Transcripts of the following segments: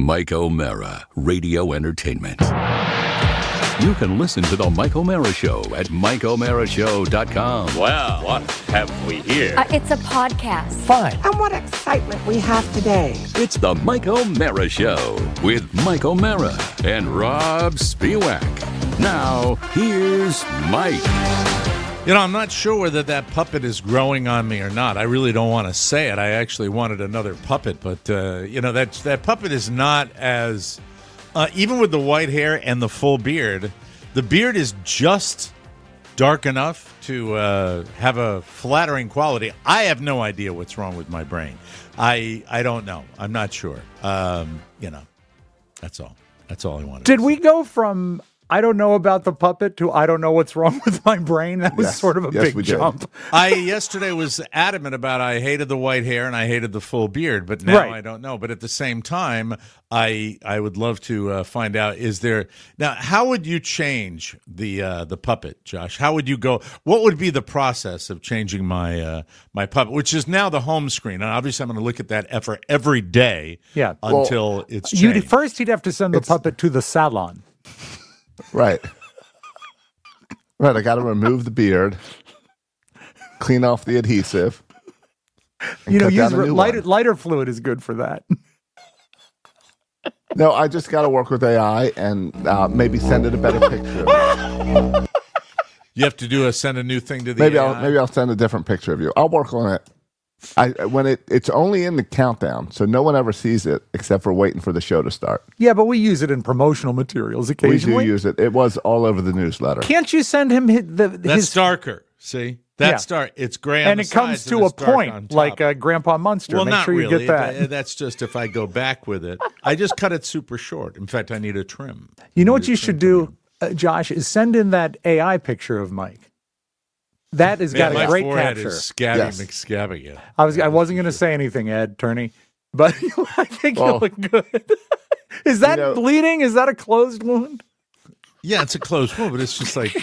Mike O'Mara, Radio Entertainment. You can listen to The Mike O'Mara Show at MikeO'MaraShow.com. Well, what have we here? It's a podcast. Fine. And what excitement we have today. It's The Mike O'Mara Show with Mike O'Mara and Rob Spiewak. Now, here's Mike. You know, I'm not sure whether that puppet is growing on me or not. I really don't want to say it. I actually wanted another puppet, but, that puppet is not as... even with the white hair and the full beard, the beard is just dark enough to have a flattering quality. I have no idea what's wrong with my brain. I don't know. I'm not sure. That's all. That's all I wanted. Did we go from I don't know about the puppet to I don't know what's wrong with my brain? That was sort of a big jump. I yesterday was adamant about I hated the white hair and I hated the full beard, but now I don't know. But at the same time, I would love to find out, how would you change the puppet, Josh? How would you go? What would be the process of changing my my puppet, which is now the home screen? And obviously I'm going to look at that effort every day until it's changed. First he'd have to send the puppet to the salon. Right. I got to remove the beard, clean off the adhesive. Use lighter fluid is good for that. No, I just got to work with AI and maybe send it a better picture. You have to send a new thing to the AI? Maybe I'll send a different picture of you. I'll work on it. It's only in the countdown, so no one ever sees it except for waiting for the show to start. Yeah, but we use it in promotional materials occasionally. We do use it. It was all over the newsletter. Can't you send him That's darker. See? That's dark. It's gray on and the it comes sides to and a it's dark on point, top. like Grandpa Munster. Well, Make not sure you really. get that. That's just if I go back with it. I just cut it super short. In fact, I need a trim. You know what you should do, Josh, is send in that AI picture of Mike. That has got a great capture. Is McScabbing it. I wasn't going to say anything, Ed Turney, but I think you look good. Is that bleeding? Is that a closed wound? Yeah, it's a closed wound, but it's just like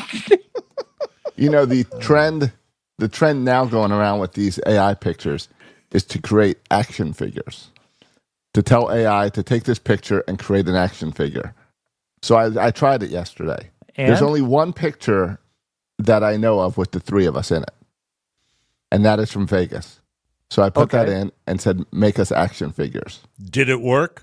the trend now going around with these AI pictures is to create action figures. To tell AI to take this picture and create an action figure. So I tried it yesterday. And? There's only one picture that I know of with the three of us in it. And that is from Vegas. So I put that in and said, make us action figures. Did it work?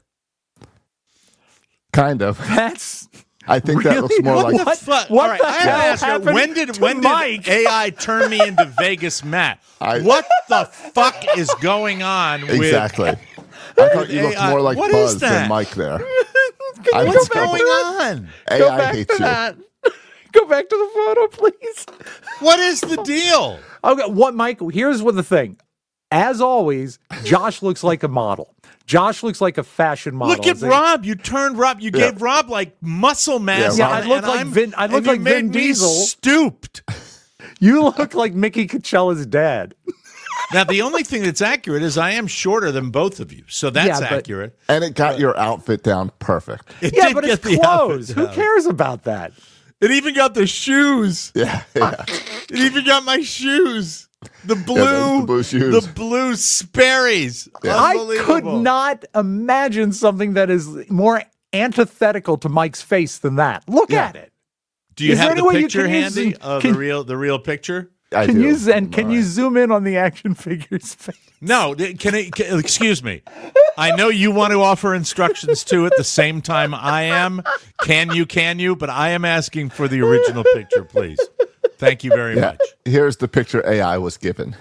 Kind of. I think that looks more like... What the hell happened when did AI turn me into Vegas Matt? What the fuck is going on with... Exactly. I thought you looked more like Buzz than Mike there. What's going on? AI hates you. Go back to the photo, please. What is the deal? Okay, Mike? Here's what the thing. As always, Josh looks like a model. Josh looks like a fashion model. Look at Rob. You turned Rob. You gave Rob like muscle mass. Yeah, I look like Vin Diesel. Stooped. You look like Mickey Coachella's dad. Now, the only thing that's accurate is I am shorter than both of you, so that's accurate. And it got your outfit down perfect. But it's clothes. Who cares about that? It even got the shoes. Yeah. It even got my shoes. The blue shoes. The blue Sperry's. Yeah. I could not imagine something that is more antithetical to Mike's face than that. Look at it. Do you have the picture handy of the real picture? Can you zoom in on the action figure's face? No, excuse me. I know you want to offer instructions too at the same time I am. Can you? But I am asking for the original picture, please. Thank you very much. Here's the picture AI was given.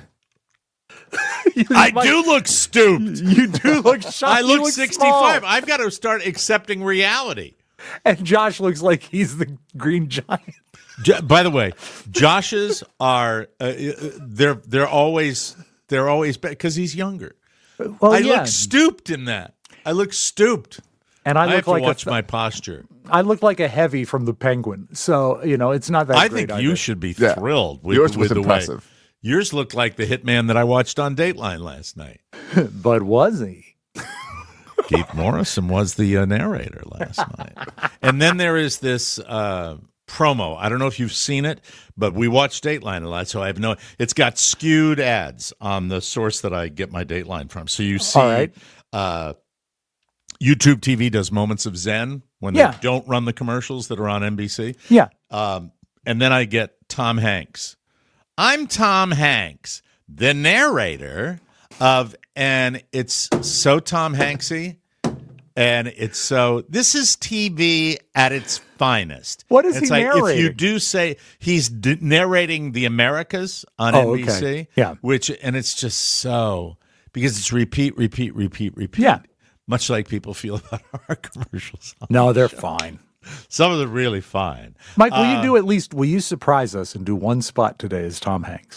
I do look stooped. You do look shot. I look 65. Small. I've got to start accepting reality. And Josh looks like he's the Green Giant. By the way, Josh's are they're always because he's younger. Well, I look stooped in that. I look stooped, and I have look to watch my posture. I look like a heavy from the Penguin, so it's not that. I great think you should be thrilled. With, yours was with impressive. The way. Yours looked like the hitman that I watched on Dateline last night. But was he? Keith Morrison was the narrator last night. And then there is this promo. I don't know if you've seen it, but we watch Dateline a lot, so I have no. It's got skewed ads on the source that I get my Dateline from. So you see, YouTube TV does Moments of Zen when they don't run the commercials that are on NBC. Yeah. And then I get Tom Hanks. I'm Tom Hanks, the narrator of, and it's so Tom Hanksy, and it's so, this is TV at its finest. What is it's he like, narrating? If you do say, he's narrating The Americas on NBC, okay. Yeah. and it's just so, because it's repeat. Yeah. Much like people feel about our commercials. No, they're fine. Some of them really fine. Mike, will you surprise us and do one spot today as Tom Hanks?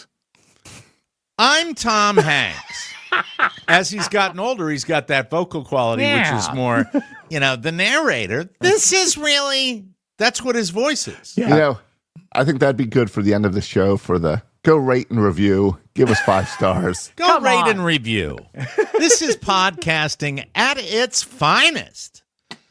I'm Tom Hanks. As he's gotten older, he's got that vocal quality, which is more, the narrator. This is really, that's what his voice is. Yeah. I think that'd be good for the end of the show for the go rate and review. Give us 5 stars. Go rate and review. This is podcasting at its finest.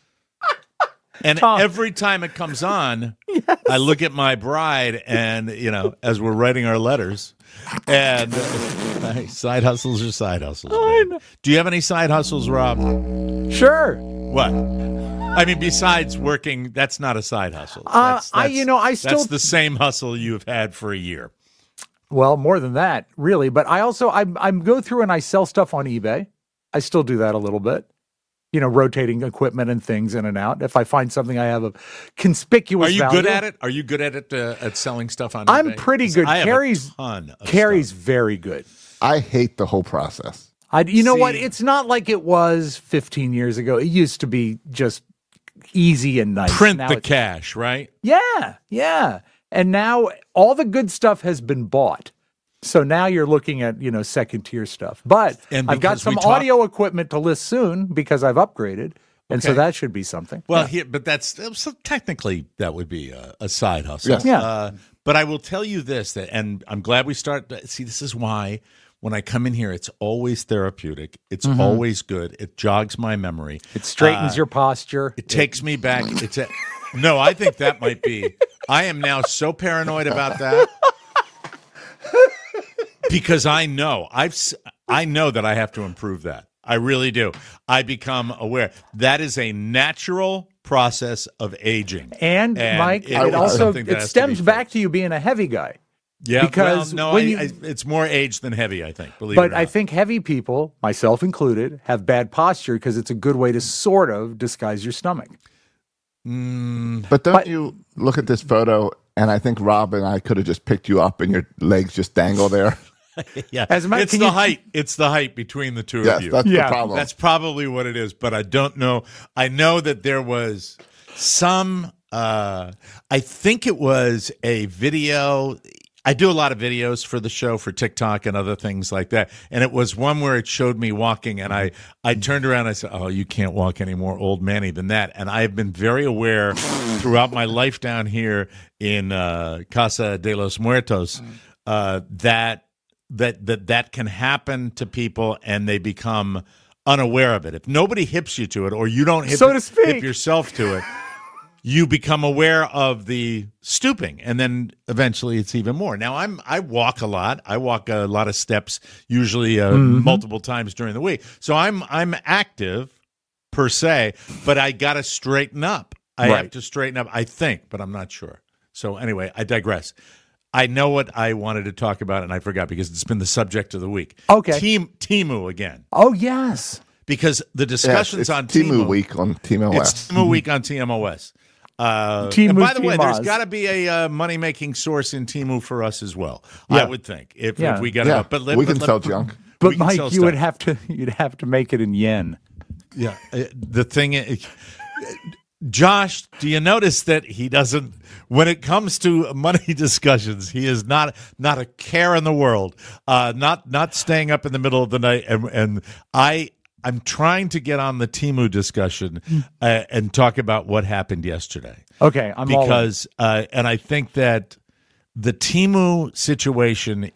And every time it comes on, I look at my bride and, as we're writing our letters, and side hustles are side hustles. Do you have any side hustles, Rob? Sure. What? I mean, besides working, that's not a side hustle. That's the same hustle you've had for a year. Well, more than that, really. But I also, I go through and I sell stuff on eBay. I still do that a little bit. Rotating equipment and things in and out. If I find something I have a conspicuous value. Are you good at it? Are you good at it, at selling stuff on eBay? I'm pretty good. Carrie's very good. I hate the whole process. What? It's not like it was 15 years ago. It used to be just easy and nice. Print the cash, right? Yeah. And now all the good stuff has been bought. So now you're looking at, second tier stuff. But I've got some audio equipment to list soon because I've upgraded. And so that should be something. Well, but so technically that would be a side hustle. Yes. Yeah. But I will tell you this, and I'm glad we see, this is why when I come in here, it's always therapeutic. It's always good. It jogs my memory. It straightens your posture. It takes me back. No, I think that might be. I am now so paranoid about that. Because I know that I have to improve that. I really do. I become aware that is a natural process of aging. And Mike, it stems back to you being a heavy guy. Yeah, because it's more age than heavy, I think. Believe it or not. But I think heavy people, myself included, have bad posture because it's a good way to sort of disguise your stomach. But don't you look at this photo, and I think Rob and I could have just picked you up and your legs just dangle there. Yeah, it's the height. It's the height between the two of you. That's the problem. That's probably what it is, but I don't know. I know that there was some, I think it was a video. I do a lot of videos for the show for TikTok and other things like that. And it was one where it showed me walking, and I turned around and I said, "Oh, you can't walk any more old manny than that." And I have been very aware throughout my life down here in Casa de los Muertos that can happen to people and they become unaware of it. If nobody hips you to it, or you don't hip yourself to it, you become aware of the stooping, and then eventually it's even more. Now I walk a lot. I walk a lot of steps, usually multiple times during the week. So I'm active per se, but I got to straighten up. I have to straighten up, I think, but I'm not sure. So anyway, I digress. I know what I wanted to talk about, and I forgot because it's been the subject of the week. Okay. Temu again. Oh, yes. Because the discussions on Temu Week on TMOS. It's Temu Week on TMOS. And by the way, there's got to be a money-making source in Temu for us as well. I would think if we get it up. But we can sell junk. But Mike, you'd have to make it in yen. Yeah. The thing is, Josh, do you notice that he doesn't? When it comes to money discussions, he is not a care in the world. Not staying up in the middle of the night. And I'm trying to get on the Temu discussion and talk about what happened yesterday. Okay, because and I think that the Temu situation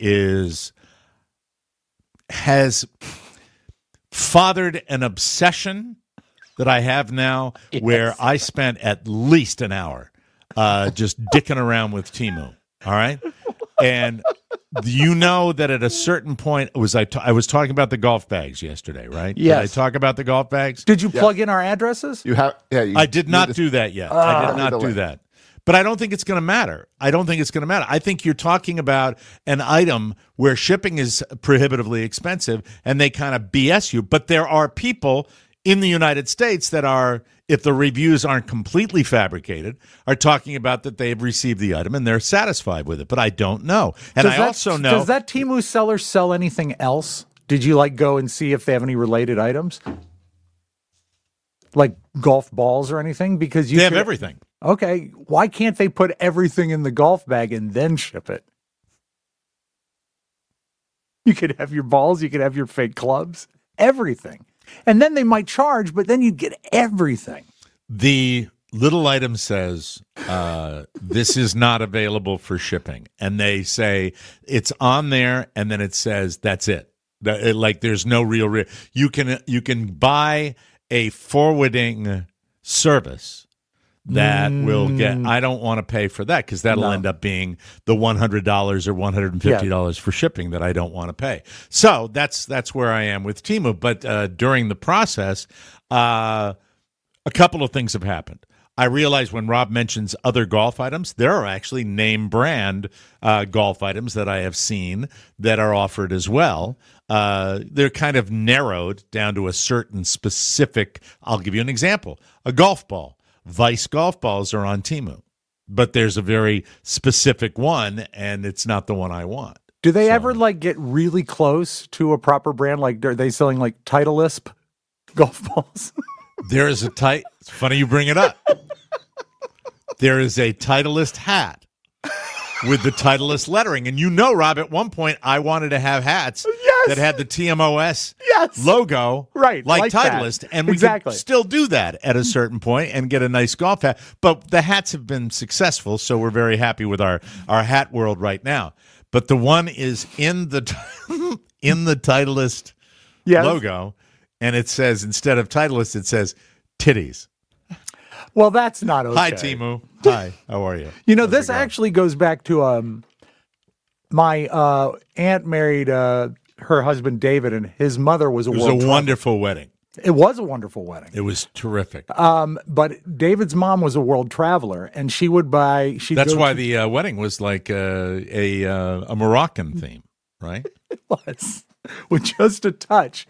has fathered an obsession that I have now, where I spent at least an hour just dicking around with Temu. All right, and You know that at a certain point, I was talking about the golf bags yesterday, right? Yes. Did I talk about the golf bags? Did you plug in our addresses? You have, I did not do that yet. I did not do that. But I don't think it's going to matter. I think you're talking about an item where shipping is prohibitively expensive and they kind of BS you. But there are people in the United States that are, if the reviews aren't completely fabricated, are talking about that they've received the item and they're satisfied with it. But I don't know. And also know. Does that Temu seller sell anything else? Did you go and see if they have any related items? Like golf balls or anything? Because they have everything. Okay, why can't they put everything in the golf bag and then ship it? You could have your balls, you could have your fake clubs, everything. And then they might charge, but then you'd get everything. The little item says, this is not available for shipping. And they say it's on there, and then it says, that's it. There's no real. You can buy a forwarding service that will get. I don't want to pay for that because that'll end up being the $100 or $150 for shipping that I don't want to pay. So that's where I am with Temu. But during the process, a couple of things have happened. I realize when Rob mentions other golf items, there are actually name brand golf items that I have seen that are offered as well. They're kind of narrowed down to a certain specific. I'll give you an example: a golf ball. Vice golf balls are on Temu, but there's a very specific one, and it's not the one I want. Do they ever get really close to a proper brand? Are they selling Titleist golf balls? There is it's funny you bring it up. There is a Titleist hat with the Titleist lettering, and Rob, at one point I wanted to have hats that had the TMOS logo, right, like Titleist, and we could still do that at a certain point and get a nice golf hat. But the hats have been successful, so we're very happy with our hat world right now. But the one is in the Titleist logo, and it says, instead of Titleist, it says titties. Well, that's not okay. Hi, Temu. Hi, how are you? This actually goes back to my aunt married her husband David, and his mother was a wonderful wedding. It was a wonderful wedding. It was terrific. But David's mom was a world traveler, and she would buy. That's why the wedding was like a Moroccan theme, right? It was. With just a touch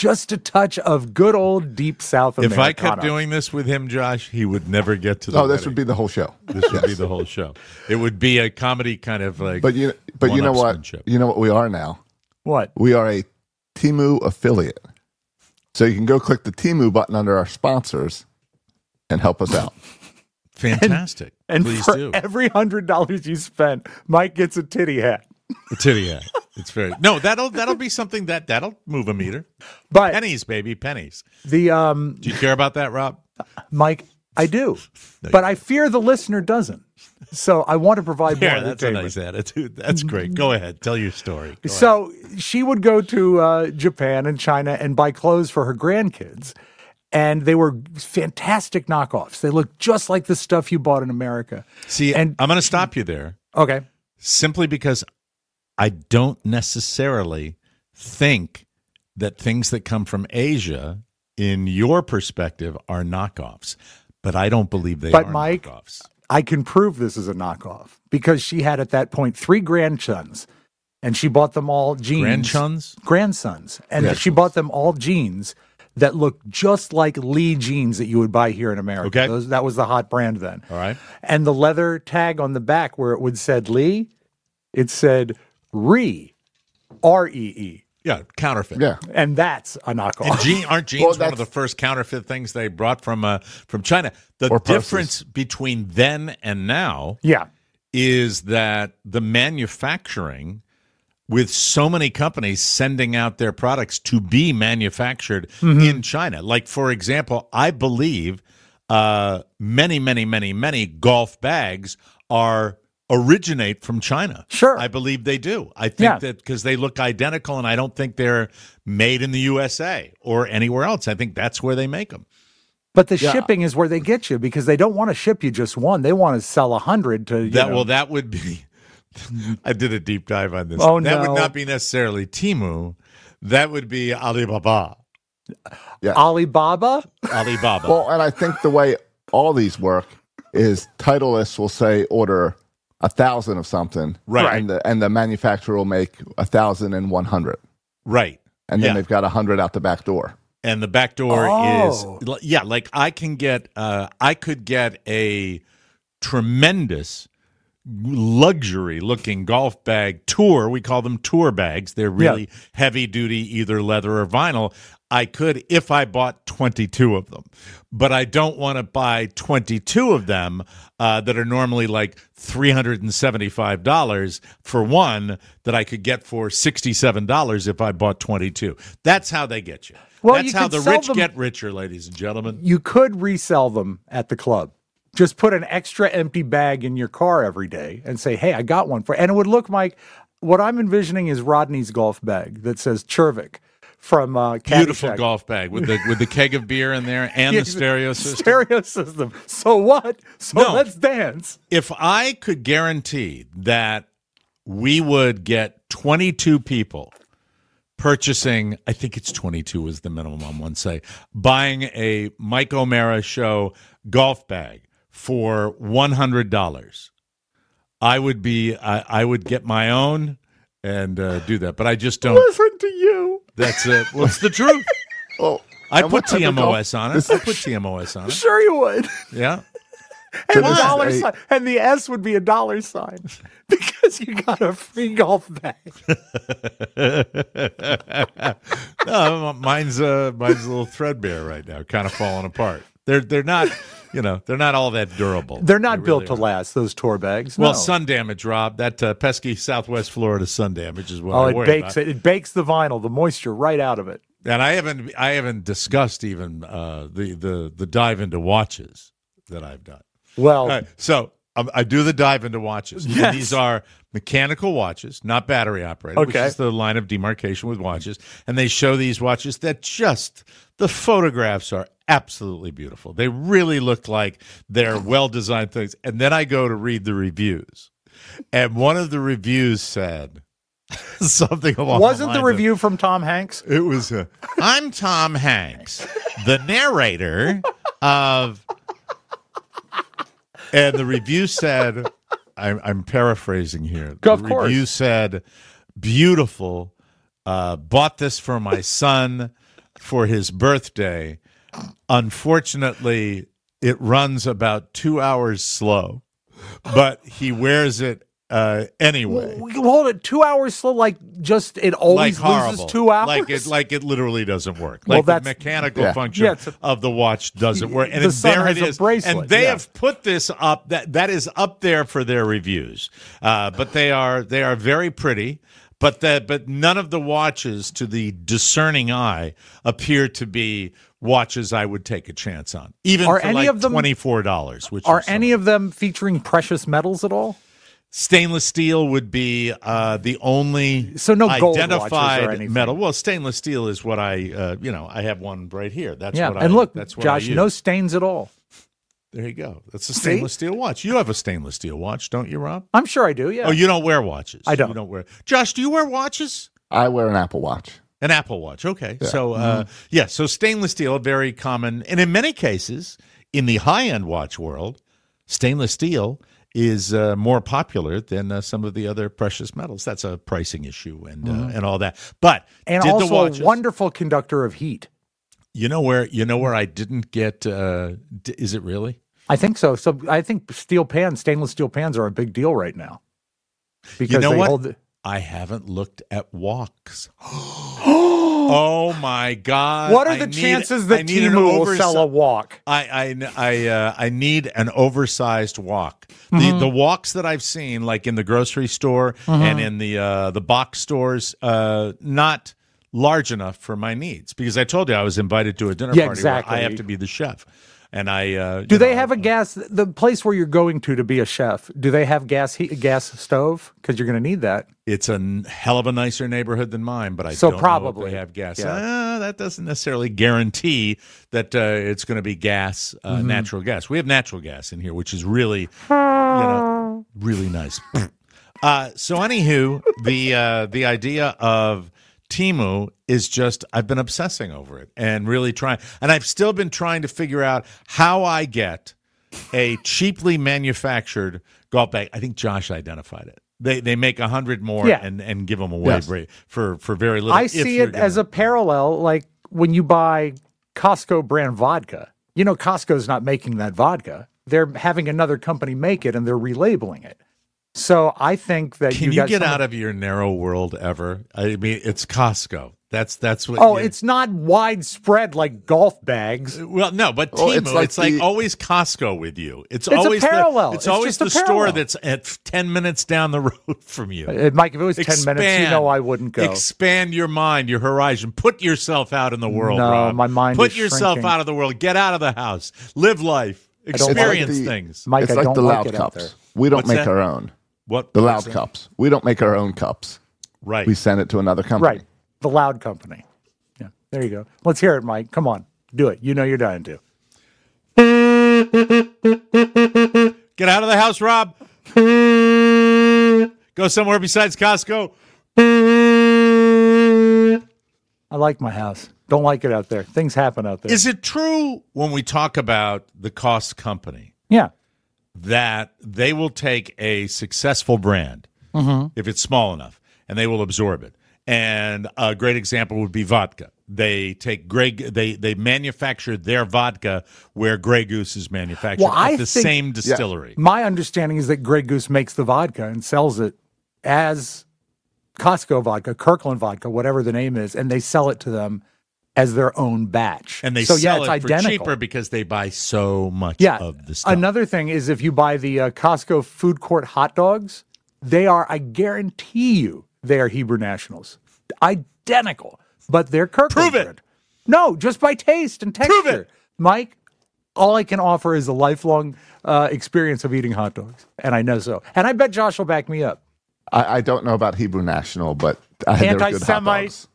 of good old deep South America. If I kept doing this with him, Josh, he would never get to the wedding. This would be the whole show. This would be the whole show. It would be a comedy kind of But you know what? You know what we are now? What? We are a Temu affiliate. So you can go click the Temu button under our sponsors and help us out. Fantastic. And please for do. Every $100 you spend, Mike gets a titty hat. A titty hat. It's that'll be something that'll move a meter. But pennies, baby, pennies. Do you care about that, Rob? Mike, I do. But I fear the listener doesn't. So I want to provide more entertainment. That's a nice attitude. That's great. Go ahead. Tell your story. So she would go to Japan and China and buy clothes for her grandkids. And they were fantastic knockoffs. They looked just like the stuff you bought in America. See, and I'm going to stop you there. Okay. Simply because I don't necessarily think that things that come from Asia, in your perspective, are knockoffs. But I don't believe they are Mike, knockoffs. I can prove this is a knockoff because she had at that point 3 grandsons, and she bought them all jeans. Grandsons. And she bought them all jeans that looked just like Lee jeans that you would buy here in America. Okay. That was the hot brand then. All right. And the leather tag on the back where it would said Lee, it said REE, R-E-E. Yeah, counterfeit. Yeah. And that's a knockoff. And aren't jeans one of the first counterfeit things they brought from China? The difference between then and now is that the manufacturing, with so many companies sending out their products to be manufactured in China. Like, for example, I believe many golf bags originate from China. Sure. I believe they do. I think that because they look identical, and I don't think they're made in the USA or anywhere else. I think that's where they make them. But the shipping is where they get you because they don't want to ship you just one. They want to sell 100 to, That would be I did a deep dive on this. Oh, that no. would not be necessarily Temu. That would be Alibaba. Yeah. Alibaba? Alibaba. Well, and I think the way all these work is Titleist will say order 1,000 of something, Right. And the manufacturer will make 1,100, Right. and then Yeah. they've got 100 out the back door. And the back door Oh. is, yeah, like I could get a tremendous luxury looking golf bag tour. We call them tour bags. They're really heavy duty, either leather or vinyl. I could if I bought 22 of them, but I don't want to buy 22 of them that are normally like $375 for one that I could get for $67 if I bought 22. That's how they get you. Well, That's you how could the sell rich them- get richer, ladies and gentlemen. You could resell them at the club. Just put an extra empty bag in your car every day and say, hey, I got one for, and it would look like what I'm envisioning is Rodney's golf bag that says Chervik from Beautiful Caddyshack. golf bag with the keg of beer in there and the stereo system. Stereo system. So what? So No. let's dance. If I could guarantee that we would get 22 people purchasing, I think it's 22 is the minimum on one site, buying a Mike O'Mara Show golf bag for $100, I would get my own and do that. But I just don't. Listen to you. That's it. Well, it's the truth. Oh, I and put what type of TMOS golf- on it. This- I put TMOS on it. Sure you would. Yeah. And, this is dollar a- sign, and the S would be a dollar sign because you got a free golf bag. No, mine's a little threadbare right now, kind of falling apart. They're not, they're not all that durable. They're not They built really to aren't. last, those tour bags. Well, No. sun damage, Rob. That pesky Southwest Florida sun damage is what Oh, I it worry bakes about. it. It bakes the vinyl, the moisture right out of it. And I haven't discussed even the dive into watches that I've done. Well, All right, so I do the dive into watches. And Yes. these are mechanical watches, not battery operated, which Okay. is the line of demarcation with watches. And they show these watches that the photographs are absolutely beautiful. They really look like they're well-designed things. And then I go to read the reviews. And one of the reviews said something along wasn't the the lines of, review from Tom Hanks? it was, I'm Tom Hanks, the narrator of... And the review said, I'm paraphrasing here. Of The course. review said, beautiful, bought this for my son for his birthday. Unfortunately, it runs about 2 hours slow, but he wears it anyway. Hold it, 2 hours slow, like just it always Like horrible. loses 2 hours. Like it literally doesn't work. Well, Like the that's- mechanical Yeah. function Yeah, it's a- of the watch doesn't work. And The it's, son there it has a is. bracelet, And they yeah. have put this up. That is up there for their reviews. But they are very pretty. But none of the watches, to the discerning eye, appear to be watches I would take a chance on, even Are for any like of them- $24. Which Are is some any of them featuring precious metals at all? Stainless steel would be the only So no gold watches or identified anything. metal. Well, stainless steel is what I have one right here. That's Yeah, what and look, that's what Josh, I use. no stains at all. There you go. That's a stainless steel watch. You have a stainless steel watch, don't you, Rob? I'm sure I do. Yeah. Oh, you don't wear watches. I don't. You don't wear. Josh, do you wear watches? I wear an Apple Watch. An Apple Watch. Okay. So, so stainless steel, very common. And in many cases, in the high-end watch world, stainless steel is more popular than some of the other precious metals. That's a pricing issue and all that. But and did also the watches, a wonderful conductor of heat. You know where I didn't get, is it really? I think so. So I think stainless steel pans are a big deal right now. Because You know they what? hold I haven't looked at walks. Oh my God! What are the chances that Temu will sell a walk? I need an oversized walk. The walks that I've seen, like in the grocery store and in the box stores, not large enough for my needs. Because I told you I was invited to a dinner Yeah, party exactly. where I have to be the chef, and I Do they have a gas? The place where you're going to be a chef, do they have gas stove? Because you're going to need that. It's a hell of a nicer neighborhood than mine, but I So don't know probably. if they have gas. Yeah. That doesn't necessarily guarantee that it's going to be gas, natural gas. We have natural gas in here, which is really, really nice. So anywho, the idea of Temu is just, I've been obsessing over it and really trying, and I've still been trying to figure out how I get a cheaply manufactured golf bag. I think Josh identified it. They make 100 more and give them away for very little. I see it as a parallel, like when you buy Costco brand vodka. You know, Costco's not making that vodka. They're having another company make it, and they're relabeling it. So I think that Can you get out of your narrow world ever? I mean, it's Costco. That's what. Oh, it's not widespread like golf bags. Well, no, but Temu, it's like always Costco with you. It's always a parallel. It's always the store that's at 10 minutes down the road from you. Mike, if it was 10 minutes, you know I wouldn't go. Expand your mind, your horizon. Put yourself out in the world, no, Rob. my mind Put is yourself shrinking. out of the world. Get out of the house. Live life. Experience things. Mike, it's I like don't the like Loud it out there. cups. We don't What's make that? our own. What? The Loud cups. We don't make our own cups. Right. We send it to another company. Right. The Loud Company. Yeah. There you go. Let's hear it, Mike. Come on. Do it. You know you're dying to. Get out of the house, Rob. Go somewhere besides Costco. I like my house. Don't like it out there. Things happen out there. Is it true when we talk about the Cost Company Yeah. that they will take a successful brand, if it's small enough, and they will absorb it? And a great example would be vodka. They take they manufacture their vodka where Grey Goose is manufactured at the same distillery. My understanding is that Grey Goose makes the vodka and sells it as Costco vodka, Kirkland vodka, whatever the name is, and they sell it to them as their own batch. And they so, sell it's it for identical. cheaper because they buy so much Yeah. of the stuff. Another thing is if you buy the Costco food court hot dogs, they are, I guarantee you, they are Hebrew Nationals. Identical. But they're Kirkland. Prove it. Bread. No, just by taste and texture. Prove it. Mike, all I can offer is a lifelong experience of eating hot dogs. And I know so. And I bet Josh will back me up. I don't know about Hebrew National, but they're good hot Anti-Semite. dogs.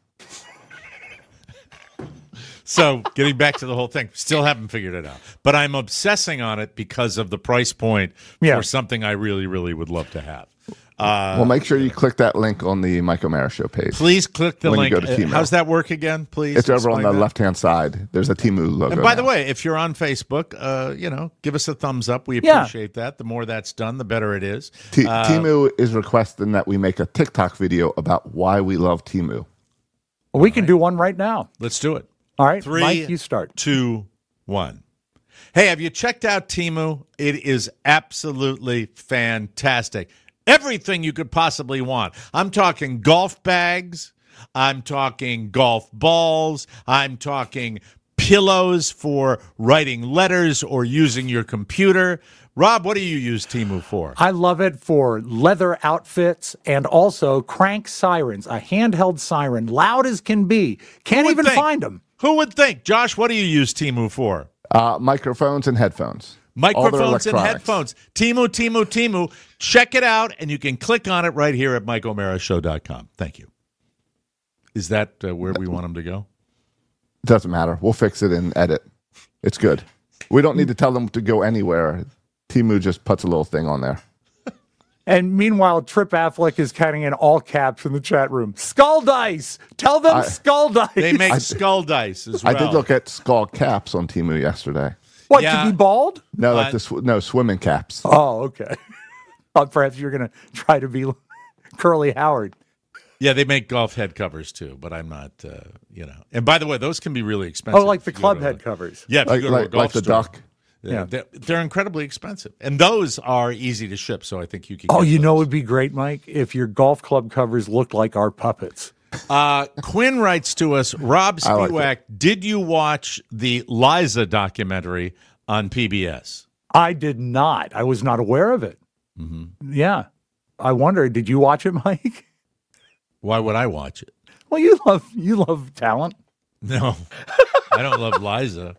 So, getting back to the whole thing, still haven't figured it out. But I'm obsessing on it because of the price point for something I really, really would love to have. Well, make sure you click that link on the Mike O'Mara Show page. Please click the when link. you go to Temu. How's that work again, please? It's over on the explain that. left-hand side. There's a Temu logo. And by the now. way, if you're on Facebook, give us a thumbs up. We appreciate that. The more that's done, the better it is. Temu is requesting that we make a TikTok video about why we love Temu. Well, we can do one right now. Let's do it. All right, 3, Mike, you start. 2, 1. Hey, have you checked out Temu? It is absolutely fantastic. Everything you could possibly want. I'm talking golf bags. I'm talking golf balls. I'm talking pillows for writing letters or using your computer. Rob, what do you use Temu for? I love it for leather outfits and also crank sirens, a handheld siren, loud as can be. Can't even find them. Who would think? Josh, what do you use Temu for? Microphones and headphones. Microphones and headphones. Temu. Check it out, and you can click on it right here at MikeO'MaraShow.com. Thank you. Is that where we want them to go? Doesn't matter. We'll fix it and edit. It's good. We don't need to tell them to go anywhere. Temu just puts a little thing on there. And meanwhile, Trip Affleck is counting in all caps in the chat room. Skull dice! Tell them skull dice! They make skull dice as well. I did look at skull caps on Temu yesterday. What, to be bald? No, like swimming caps. Oh, okay. Perhaps you're going to try to be Curly Howard. Yeah, they make golf head covers too, but I'm not, And by the way, those can be really expensive. Oh, like the club head covers. Yeah, if you go to a golf like the store. duck. Yeah, they're incredibly expensive, and those are easy to ship. So I think you can. Oh, you know, it would be great, Mike, if your golf club covers looked like our puppets. Quinn writes to us, Rob Spiewak, did you watch the Liza documentary on PBS? I did not. I was not aware of it. Mm-hmm. Yeah, I wonder. Did you watch it, Mike? Why would I watch it? Well, you love talent. No, I don't love Liza.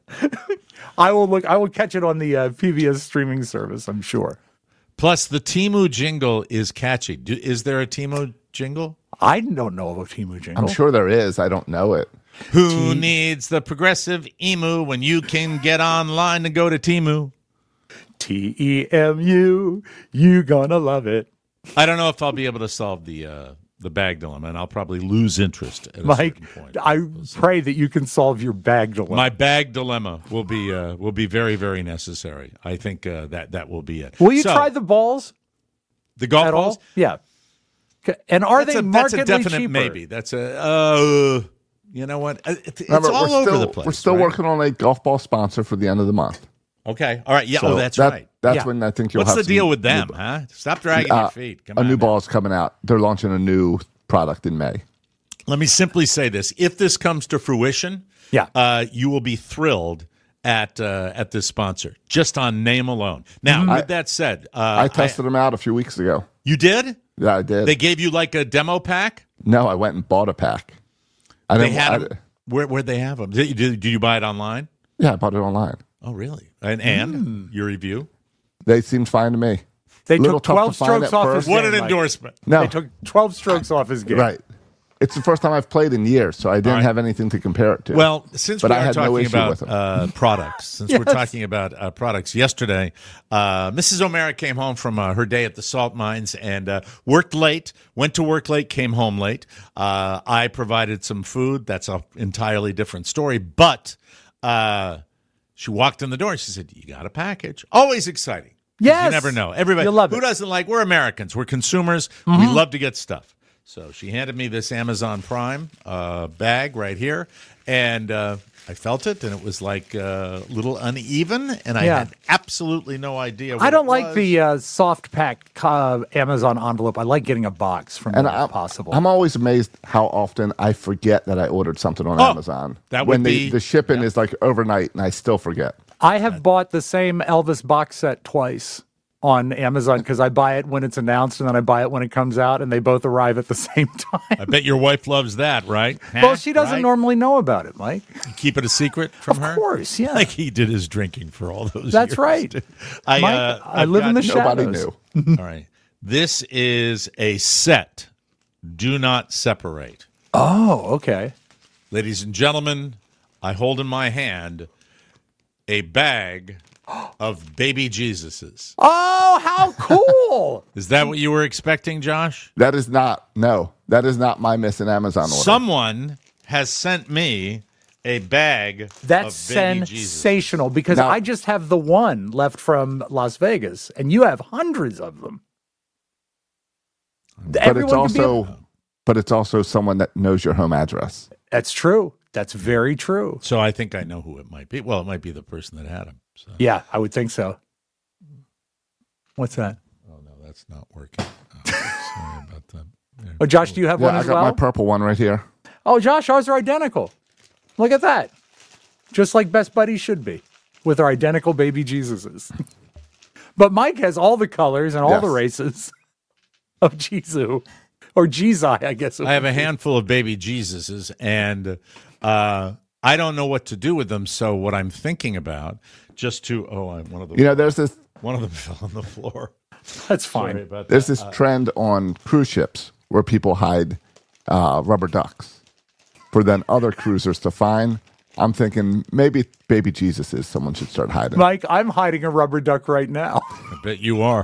I will catch it on the PBS streaming service, I'm sure. Plus, the Temu jingle is catchy. Is there a Temu jingle? I don't know of a Temu jingle. I'm sure there is. I don't know it. Who needs the progressive emu when you can get online and go to Temu? TEMU, you gonna love it. I don't know if I'll be able to solve the bag dilemma, and I'll probably lose interest at a Mike, certain point. I pray that you can solve your bag dilemma. My bag dilemma will be very, very necessary. I think that will be it. Will you try the balls? The golf at balls? All? Yeah. And are they markedly That's a definite cheaper? maybe. That's a you know what? It's Remember, all over the place. We're still working on a golf ball sponsor for the end of the month. Okay. All right. Yeah. So that's right. That's when I think you'll What's have the deal with them, new, huh? Stop dragging your feet. Come a on new now. ball is coming out. They're launching a new product in May. Let me simply say this: if this comes to fruition, you will be thrilled at this sponsor just on name alone. Now, with that said, I tested them out a few weeks ago. You did? Yeah, I did. They gave you like a demo pack? No, I went and bought a pack. Where'd they have them? Did you buy it online? Yeah, I bought it online. Oh, really? And your review? They seemed fine to me. They took 12 strokes off his game. What an endorsement. No. They took 12 strokes off his game. Right. It's the first time I've played in years, so I didn't have anything to compare it to. Well, since we are talking with about products, we're talking about products, yesterday, Mrs. O'Mara came home from her day at the salt mines and worked late, went to work late, came home late. I provided some food. That's an entirely different story. But she walked in the door and she said, "You got a package." Always exciting. Yes. You never know. Everybody, you love who it. doesn't like, we're Americans. We're consumers. We love to get stuff. So she handed me this Amazon Prime bag right here, and I felt it, and it was like a little uneven, and I had absolutely no idea what I don't it like was. the soft pack Amazon envelope. I like getting a box from them if possible. I'm always amazed how often I forget that I ordered something on Amazon. That when would be the shipping is like overnight, and I still forget. I have bought the same Elvis box set twice on Amazon because I buy it when it's announced and then I buy it when it comes out, and they both arrive at the same time. I bet your wife loves that, right? Well, she doesn't normally know about it, Mike. You keep it a secret from her? Of course, yeah. Like he did his drinking for all those years. That's right. Mike, I live in the Nobody shadows. knew. All right. This is a set. Do not separate. Oh, okay. Ladies and gentlemen, I hold in my hand a bag of baby Jesuses. Oh, how cool! Is that what you were expecting, Josh? That is not my missing Amazon order. Someone has sent me a bag That's of baby Jesus. sensational because Now- I just have the one left from Las Vegas, and you have hundreds of them. But it's also someone that knows your home address. That's true. That's very true. So I think I know who it might be. Well, it might be the person that had him. So. Yeah, I would think so. What's that? Oh, no, that's not working. Sorry about that. There. Oh, Josh, do you have one as I got well? my purple one right here. Oh, Josh, ours are identical. Look at that. Just like best buddies should be with our identical baby Jesuses. But Mike has all the colors and all the races of Jesu. Or Jesus, I guess. I have a handful of baby Jesuses, and I don't know what to do with them. So what I'm thinking about, just to one of them. There's this. One of them fell on the floor. That's fine. Sorry about There's that. this trend on cruise ships where people hide rubber ducks for then other cruisers to find. I'm thinking maybe baby Jesus is someone should start hiding. Mike, I'm hiding a rubber duck right now. I bet you are.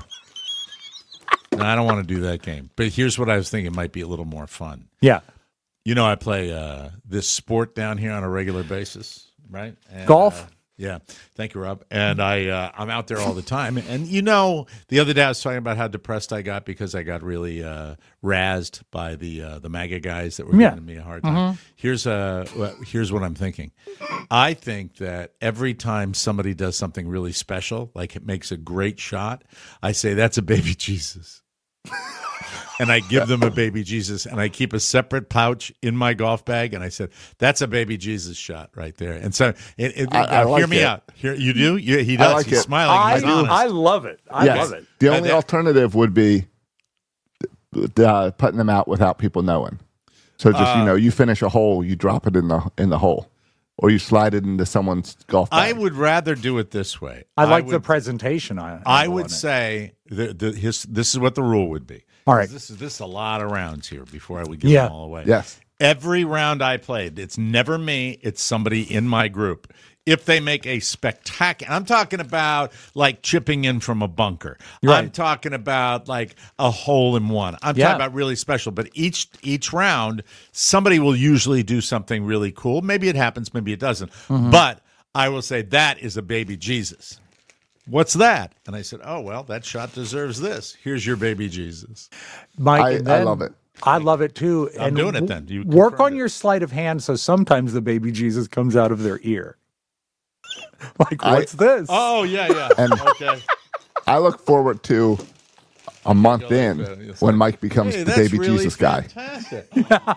No, I don't want to do that game. But here's what I was thinking might be a little more fun. Yeah. I play this sport down here on a regular basis, right? And, golf? Yeah. Thank you, Rob. And I'm out there all the time. And the other day I was talking about how depressed I got because I got really razzed by the MAGA guys that were giving me a hard time. Here's what I'm thinking. I think that every time somebody does something really special, like it makes a great shot, I say, that's a baby Jesus. And I give them a baby Jesus, and I keep a separate pouch in my golf bag, and I said, that's a baby Jesus shot right there. And so, I like hear me it. out. You do? He does. I like He's it. smiling. He's honest. I love it. I love it. The only alternative would be putting them out without people knowing. So just you finish a hole, you drop it in the hole, or you slide it into someone's golf bag. I would rather do it this way. I like the presentation. I would say this is what the rule would be. All right. This is a lot of rounds here before I would give them all away. Yes. Every round I played, it's never me, it's somebody in my group. if they make a spectacular, I'm talking about like chipping in from a bunker. Right. I'm talking about like a hole in one. I'm talking about really special. But each round, somebody will usually do something really cool. Maybe it happens, maybe it doesn't. But I will say that is a baby Jesus. What's that? And I said, oh, well, that shot deserves this. Here's your baby Jesus. Mike, I love it. I love it too. I'm doing it then. You work on confirmed it. your sleight of hand so sometimes the baby Jesus comes out of their ear. Like, what's this? Oh, yeah. And Okay. I look forward to a month in It's when like, Mike becomes hey, the that's baby really Jesus guy. fantastic.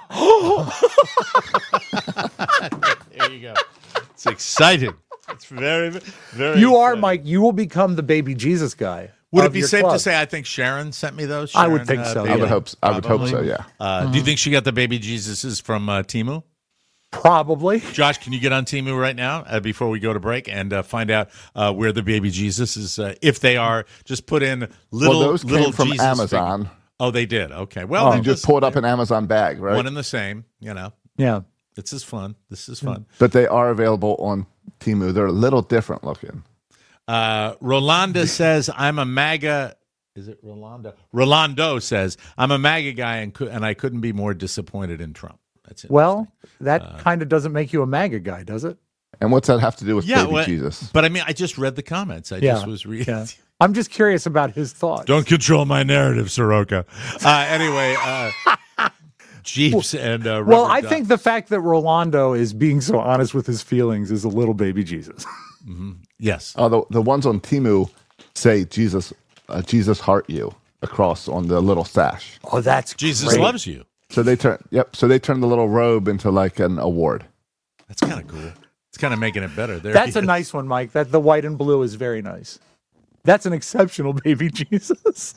There you go. It's exciting. It's very, very You are, exciting. Mike. You will become the baby Jesus guy. Would it of be your safe club. to say I think Sharon sent me those? I would Sharon, think so, I yeah. would hope. I would hope Probably. so. Yeah. Do you think she got the baby Jesuses from Temu? Probably. Josh, can you get on Temu right now before we go to break and find out where the baby Jesus is? If they are, just put in little. Well, those little came from Jesus Amazon. figure. Oh, they did. Okay. Well, You just pull it up an Amazon bag, right? one and the same. You know, Yeah. this is fun. This is fun. But they are available on Temu. They're a little different looking. Rolanda says, I'm a MAGA. Is it Rolando? Rolando says, I'm a MAGA guy and I couldn't be more disappointed in Trump. That's it. Well, that kind of doesn't make you a MAGA guy, does it? And what's that have to do with baby well, Jesus? But I mean, I just read the comments. I just was reading. Yeah. I'm just curious about his thoughts. Don't control my narrative, Soroka. Anyway, Jeeps and Well, rubber I duck. think the fact that Rolando is being so honest with his feelings is a little baby Jesus. yes. Oh, the ones on Temu say Jesus heart you across on the little sash. Oh, that's Jesus great. loves you. So they turn the little robe into like an award. That's kind of cool. It's kind of making it better. There That's he a is. nice one, Mike. That the white and blue is very nice. That's an exceptional baby Jesus.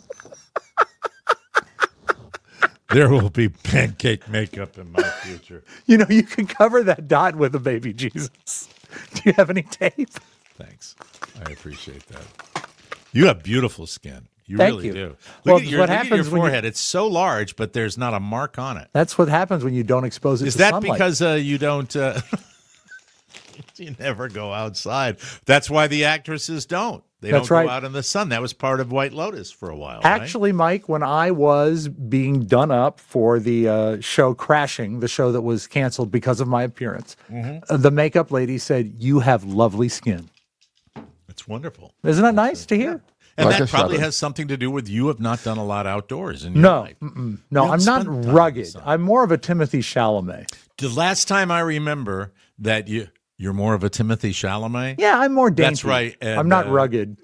There will be pancake makeup in my future. You know, you can cover that dot with a baby Jesus. Do you have any tape? Thanks. I appreciate that. You have beautiful skin. You Thank really you. do. Well, Look at what your happens when you- forehead. It's so large, but there's not a mark on it. That's what happens when you don't expose it Is to that sunlight. because you don't? You never go outside. That's why the actresses don't. They That's don't right. go out in the sun. That was part of White Lotus for a while. right? Actually, Mike, when I was being done up for the show Crashing, the show that was canceled because of my appearance, the makeup lady said, "You have lovely skin." It's wonderful. Isn't that nice to hear? And Like that a probably shutter. has something to do with you have not done a lot outdoors in your No, life. no, You I'm don't not spend time in the rugged. sun. I'm more of a Timothy Chalamet. The last time I remember that you're more of a Timothy Chalamet. Yeah, I'm more dainty. That's right. And, I'm not rugged.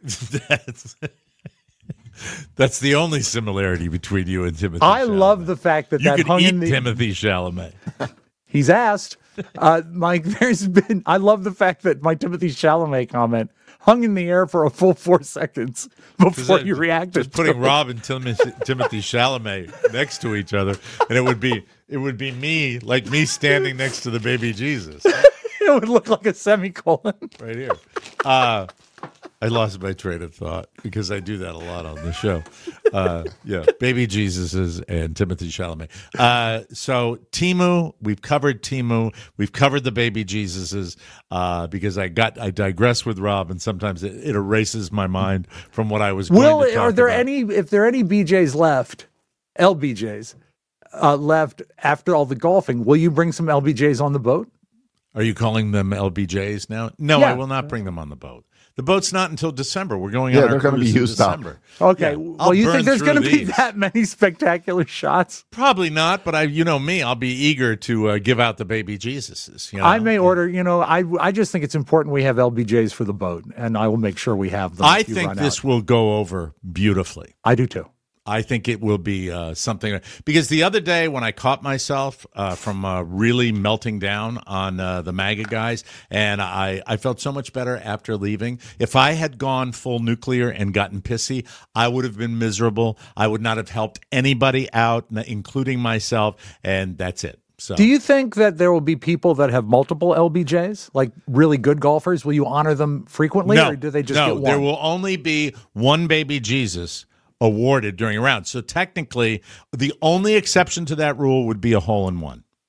That's the only similarity between you and Timothy. I Chalamet. love the fact that you that could hung eat in the. Timothy Chalamet. He's asked, Mike. I love the fact that my Timothy Chalamet comment hung in the air for a full 4 seconds before you reacted. Just putting Rob and Timothy Chalamet next to each other, and it would be me, like me standing next to the baby Jesus It would look like a semicolon. right here. I lost my train of thought because I do that a lot on the show. Yeah, baby Jesuses and Timothy Chalamet. So Temu, we've covered Temu. We've covered the baby Jesuses because I digress with Rob, and sometimes it erases my mind from what I was going to talk Are there about. if there are any BJs left, LBJs left after all the golfing? Will you bring some LBJs on the boat? Are you calling them LBJs now? No, Yeah. I will not bring them on the boat. The boat's not until December. We're going Yeah, on our they're gonna be cruise in used up. December. Okay. Yeah, well, I'll you burn think there's through going to be these. that many spectacular shots? Probably not, but you know me, I'll be eager to give out the baby Jesuses. You know? I may order. You know, I just think it's important we have LBJs for the boat, and I will make sure we have them. I if you think run this out. will go over beautifully. I do too. I think it will be something because the other day when I caught myself from really melting down on the MAGA guys, and I felt so much better after leaving. If I had gone full nuclear and gotten pissy, I would have been miserable. I would not have helped anybody out, including myself, and that's it. So, Do you think that there will be people that have multiple LBJs, like really good golfers? Will you honor them frequently, no, or do they just no, get one? there will only be one baby Jesus awarded during a round. So technically, the only exception to that rule would be a hole in one.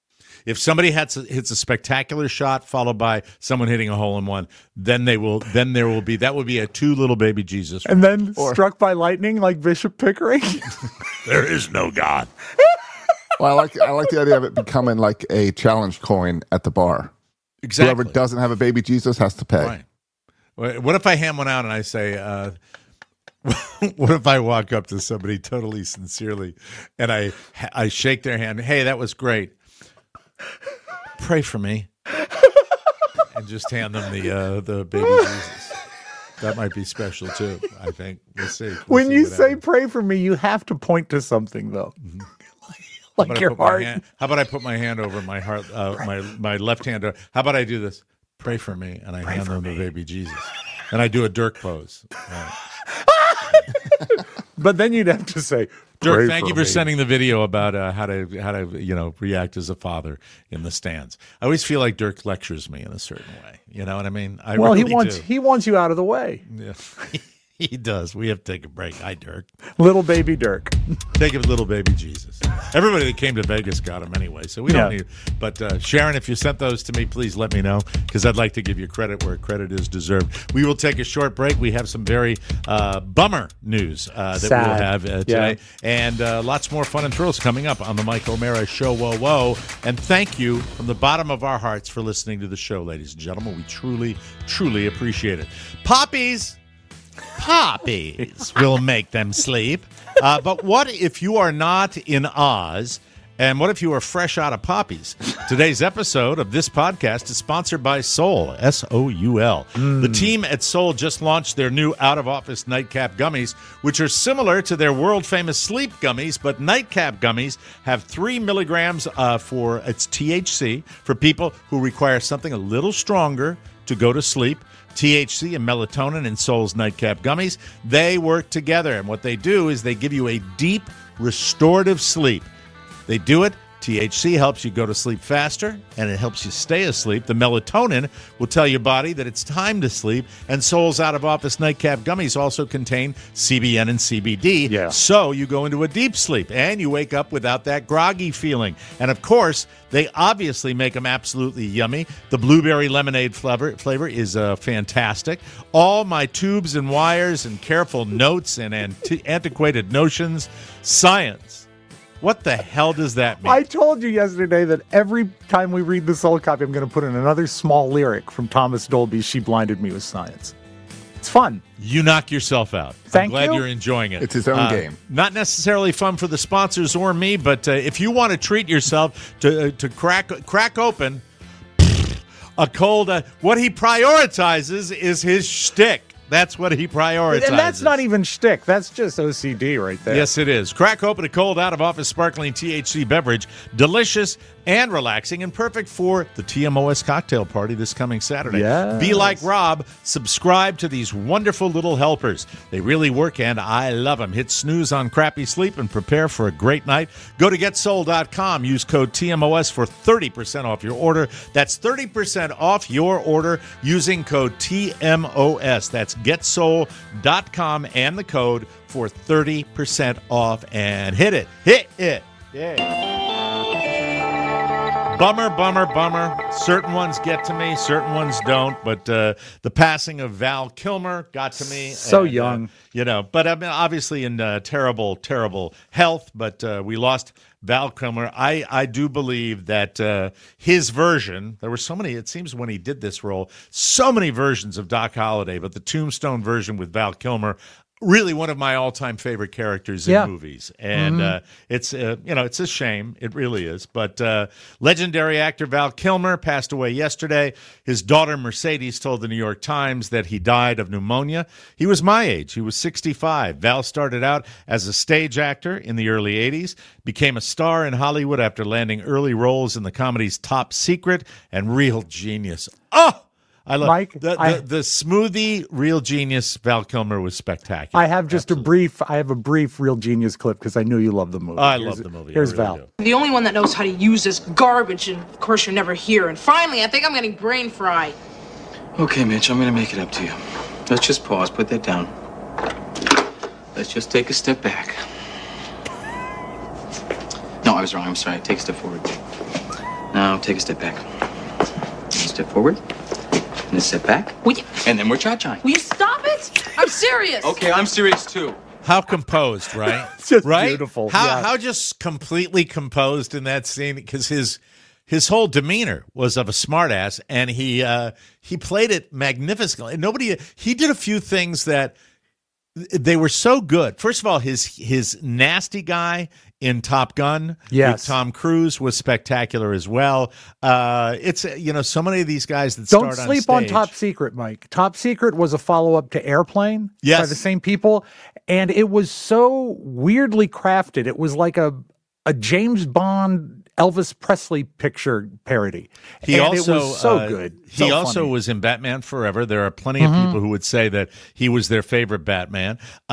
If somebody hits a spectacular shot followed by someone hitting a hole in one, then there will be a 2 little baby Jesus. And then struck by lightning like Bishop Pickering. There is no God. Well, I like the idea of it becoming like a challenge coin at the bar. Exactly. Whoever doesn't have a baby Jesus has to pay. Right. What if I hand one out and I say, what if I walk up to somebody totally sincerely and I shake their hand? Hey, that was great. Pray for me. And just hand them the baby Jesus. That might be special too, I think. We'll see. When you say pray for me, you have to point to something, though. Mm-hmm. Like your heart. How about I put my hand over my heart, my left hand? How about I do this? Pray for me, and I hand them the baby Jesus. And I do a Dirk pose. Right. But then you'd have to say, Dirk, thank you for sending the video about how to react as a father in the stands. I always feel like Dirk lectures me in a certain way. You know what I mean? He wants you out of the way. Yeah. He does. We have to take a break. Hi, Dirk. Little baby Dirk. Take a little baby Jesus. Everybody that came to Vegas got him anyway, so we don't need. But Sharon, if you sent those to me, please let me know, because I'd like to give you credit where credit is deserved. We will take a short break. We have some very bummer news that we'll have today, and lots more fun and thrills coming up on the Mike O'Mara Show. Whoa, whoa! And thank you from the bottom of our hearts for listening to the show, ladies and gentlemen. We truly, truly appreciate it. Poppies will make them sleep. But what if you are not in Oz? And what if you are fresh out of poppies? Today's episode of this podcast is sponsored by Soul, S-O-U-L. The team at Soul just launched their new out-of-office nightcap gummies, which are similar to their world-famous sleep gummies, but nightcap gummies have 3 milligrams for its THC for people who require something a little stronger to go to sleep. THC and melatonin in Soul's nightcap gummies, they work together. And what they do is they give you a deep, restorative sleep. They do it. THC helps you go to sleep faster, and it helps you stay asleep. The melatonin will tell your body that it's time to sleep, and Soul's out-of-office nightcap gummies also contain CBN and CBD, so you go into a deep sleep, and you wake up without that groggy feeling. And, of course, they obviously make them absolutely yummy. The blueberry lemonade flavor is fantastic. All my tubes and wires and careful notes and antiquated notions, science. What the hell does that mean? I told you yesterday that every time we read the Soul copy, I'm going to put in another small lyric from Thomas Dolby's She Blinded Me with Science. It's fun. You knock yourself out. I'm glad you're enjoying it. It's his own game. Not necessarily fun for the sponsors or me, but if you want to treat yourself to crack open a cold, what he prioritizes is his shtick. That's what he prioritizes. And that's not even shtick. That's just OCD right there. Yes, it is. Crack open a cold, out-of-office sparkling THC beverage. Delicious and relaxing and perfect for the TMOS cocktail party this coming Saturday. Yes. Be like Rob. Subscribe to these wonderful little helpers. They really work, and I love them. Hit snooze on crappy sleep and prepare for a great night. Go to GetSoul.com. Use code TMOS for 30% off your order. That's 30% off your order using code TMOS. That's GetSoul.com and the code for 30% off. And hit it. Hit it. Yeah. Bummer. Certain ones get to me, certain ones don't. But the passing of Val Kilmer got to me. So young. But I mean, obviously in terrible, terrible health. But we lost Val Kilmer. I do believe that his version, there were so many, it seems when he did this role, so many versions of Doc Holliday, but the Tombstone version with Val Kilmer, really one of my all-time favorite characters in movies. And it's a shame. It really is. But legendary actor Val Kilmer passed away yesterday. His daughter Mercedes told the New York Times that he died of pneumonia. He was my age. He was 65. Val started out as a stage actor in the early 80s, became a star in Hollywood after landing early roles in the comedies Top Secret and Real Genius. Oh! I love Mike, the smoothie Real Genius. Val Kilmer was spectacular. I have just a brief Real Genius clip because I knew you love the movie. I love the movie. Here's really Val. do. The only one that knows how to use this garbage, and of course you're never here. And finally, I think I'm getting brain fry. Okay, Mitch, I'm gonna make it up to you. Let's just pause. Put that down. Let's just take a step back. No, I was wrong. I'm sorry. Take a step forward. Now take a step back. Step forward. And a step back. And then we're cha-chaing. Will you stop it? I'm serious. Okay, I'm serious too. How composed, right? Just right? beautiful. How just completely composed in that scene, because his whole demeanor was of a smartass, and he played it magnificently. He did a few things that they were so good. First of all, his nasty guy in Top Gun with Tom Cruise was spectacular as well. It's so many of these guys that don't start sleep on on Top Secret, Mike. Top Secret was a follow-up to Airplane by the same people, and it was so weirdly crafted. It was like a James Bond Elvis Presley picture parody. It was so good. He also was in Batman Forever. There are plenty of people who would say that he was their favorite Batman.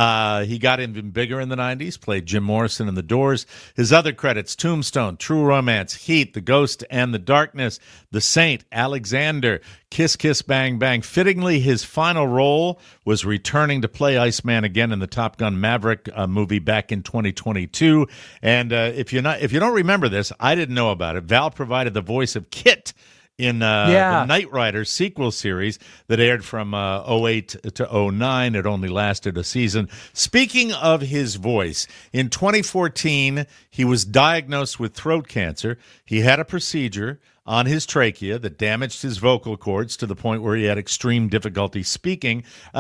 He got even bigger in the 90s, played Jim Morrison in The Doors. His other credits: Tombstone, True Romance, Heat, The Ghost and the Darkness, The Saint, Alexander, Kiss Kiss Bang Bang. Fittingly, his final role was returning to play Iceman again in the Top Gun Maverick movie back in 2022. And if you don't remember this, I didn't know about it. Val provided the voice of Kit in the Knight Rider sequel series that aired from 08 to 09. It only lasted a season. Speaking of his voice, in 2014, he was diagnosed with throat cancer. He had a procedure on his trachea that damaged his vocal cords to the point where he had extreme difficulty speaking.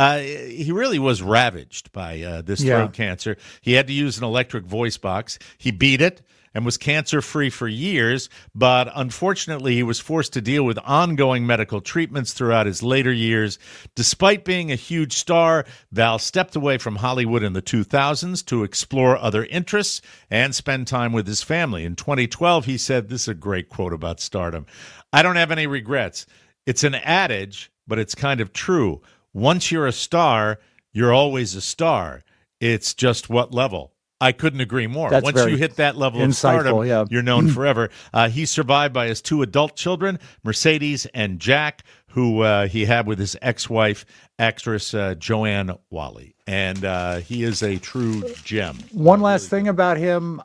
He really was ravaged by this throat cancer. He had to use an electric voice box. He beat it and was cancer-free for years, but unfortunately he was forced to deal with ongoing medical treatments throughout his later years. Despite being a huge star, Val stepped away from Hollywood in the 2000s to explore other interests and spend time with his family. In 2012, he said, this is a great quote about stardom, "I don't have any regrets. It's an adage, but it's kind of true. Once you're a star, you're always a star. It's just what level." I couldn't agree more. Once you hit that level of stardom, you're known forever. He's survived by his 2 adult children, Mercedes and Jack, who he had with his ex-wife, actress Joanne Whalley. And he is a true gem. One last thing about him.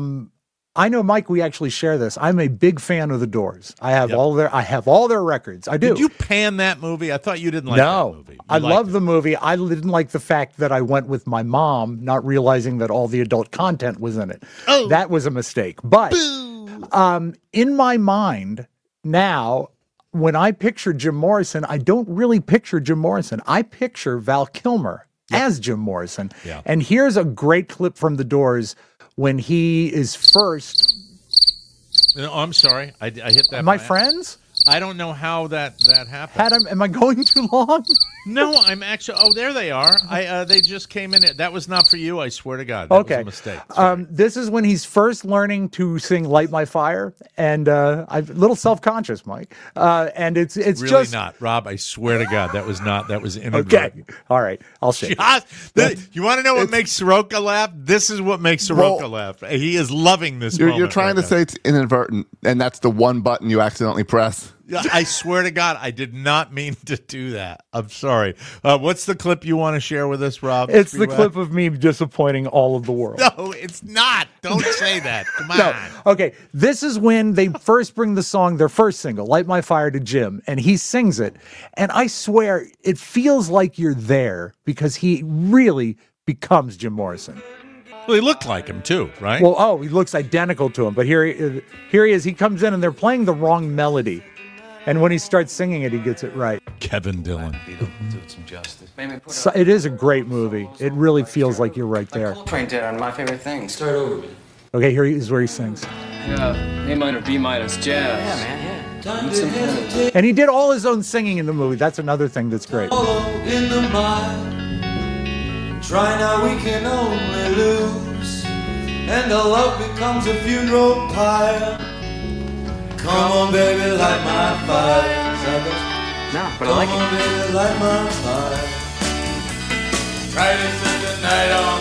I know, Mike, we actually share this. I'm a big fan of The Doors. I have all their records. I do. Did you pan that movie? I thought you didn't like that movie. I love the movie. I didn't like the fact that I went with my mom, not realizing that all the adult content was in it. Oh. That was a mistake. But in my mind now, when I picture Jim Morrison, I don't really picture Jim Morrison. I picture Val Kilmer as Jim Morrison. Yeah. And here's a great clip from The Doors when he is first. Oh, I'm sorry. I hit that. My friends? I don't know how that happened. Am I going too long? No, I'm actually. Oh, there they are. They just came in. That was not for you. I swear to God. That was a mistake. This is when he's first learning to sing "Light My Fire," and I'm a little self-conscious, Mike. And it's really just not, Rob. I swear to God, that was not. That was inadvertent. Okay, all right. I'll say. You want to know what makes Soroka laugh? This is what makes Soroka laugh. He is loving this. You're trying to say it's inadvertent, and that's the one button you accidentally press. I swear to God, I did not mean to do that. I'm sorry. What's the clip you want to share with us, Rob? It's the clip of me disappointing all of the world. No, it's not. Don't say that. Come on. No. Okay, this is when they first bring the song, their first single, Light My Fire, to Jim, and he sings it. And I swear, it feels like you're there because he really becomes Jim Morrison. Well, he looked like him too, right? Well, he looks identical to him. But here he is. He comes in, and they're playing the wrong melody. And when he starts singing it, he gets it right. Kevin Dillon. So it is a great movie. It really feels like you're right there. Coltrane did on My Favorite Things. Start over. Okay, here is where he sings. Yeah, A minor, B minus, jazz. Yeah, man, yeah. And he did all his own singing in the movie. That's another thing that's great. In the mind, try now, we can only lose, and our love becomes a funeral pyre. Come on, baby, light my fire. No, but I like it. Come on, baby, light my fire. Try to set the night on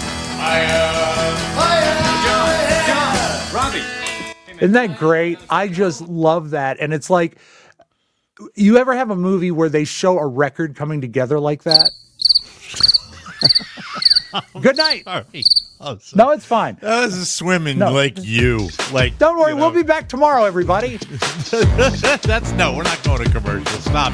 fire. John, Robbie. Isn't that great? I just love that. And it's like, you ever have a movie where they show a record coming together like that? Good night. Sorry. No, it's fine. That was a swimming like you. Like, don't worry, we'll be back tomorrow, everybody. We're not going to commercial. Stop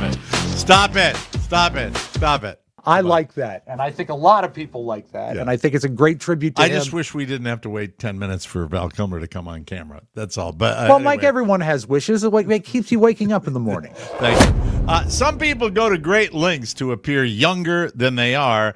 it. I like that, and I think a lot of people like that, and I think it's a great tribute to him. I just wish we didn't have to wait 10 minutes for Val Kilmer to come on camera. That's all. But anyway. Mike, everyone has wishes. It keeps you waking up in the morning. Thank you. Some people go to great lengths to appear younger than they are.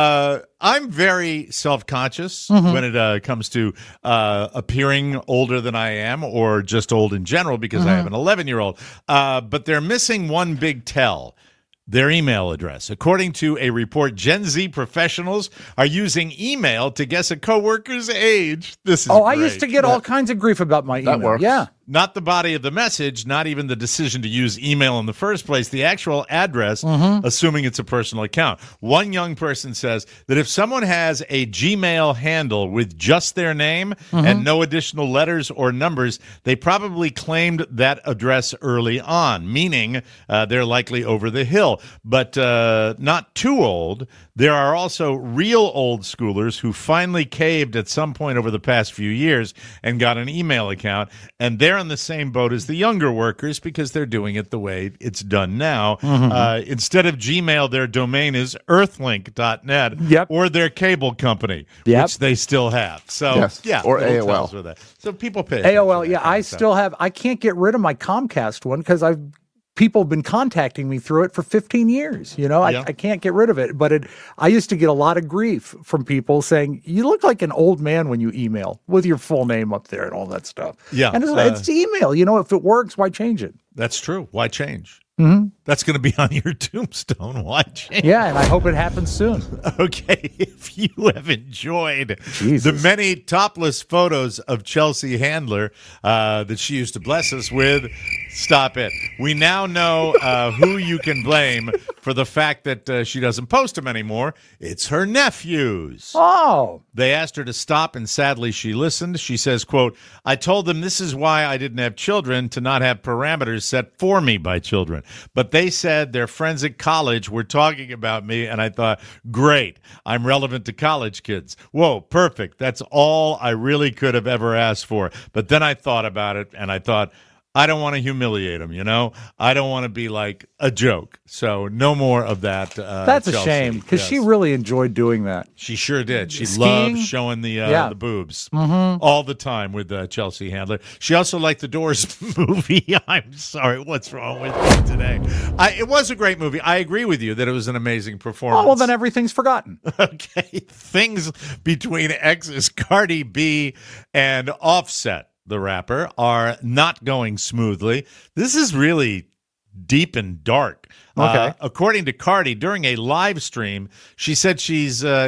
I'm very self-conscious when it comes to appearing older than I am, or just old in general, because I have an 11-year-old. But they're missing one big tell. Their email address. According to a report, Gen Z professionals are using email to guess a coworker's age. This is great. I used to get all kinds of grief about my email. That works. Yeah. Not the body of the message, not even the decision to use email in the first place, the actual address, assuming it's a personal account. One young person says that if someone has a Gmail handle with just their name and no additional letters or numbers, they probably claimed that address early on, meaning they're likely over the hill, but not too old. There are also real old schoolers who finally caved at some point over the past few years and got an email account, and they're on the same boat as the younger workers because they're doing it the way it's done now. Instead of Gmail, their domain is earthlink.net or their cable company, which they still have. So, or AOL. With that. So people pay AOL, I still have. I can't get rid of my Comcast one because people have been contacting me through it for 15 years. I can't get rid of it. But I used to get a lot of grief from people saying, you look like an old man when you email with your full name up there and all that stuff. Yeah. And it's email. If it works, why change it? That's true. Why change? That's going to be on your tombstone. Why change? Yeah, and I hope it happens soon. Okay, if you have enjoyed the many topless photos of Chelsea Handler that she used to bless us with, stop it. We now know who you can blame for the fact that she doesn't post them anymore. It's her nephews. Oh. They asked her to stop, and sadly she listened. She says, quote, I told them this is why I didn't have children, to not have parameters set for me by children. But they said their friends at college were talking about me, and I thought, great, I'm relevant to college kids. Whoa, perfect. That's all I really could have ever asked for. But then I thought about it, and I thought, I don't want to humiliate him, I don't want to be like a joke. So no more of that. That's a shame, because she really enjoyed doing that. She sure did. She loved showing the boobs all the time with Chelsea Handler. She also liked the Doors movie. I'm sorry, what's wrong with me today? It was a great movie. I agree with you that it was an amazing performance. Oh, well, then everything's forgotten. Okay. Things between exes Cardi B and Offset, the rapper, are not going smoothly. This is really deep and dark. Okay. According to Cardi, during a live stream, she said he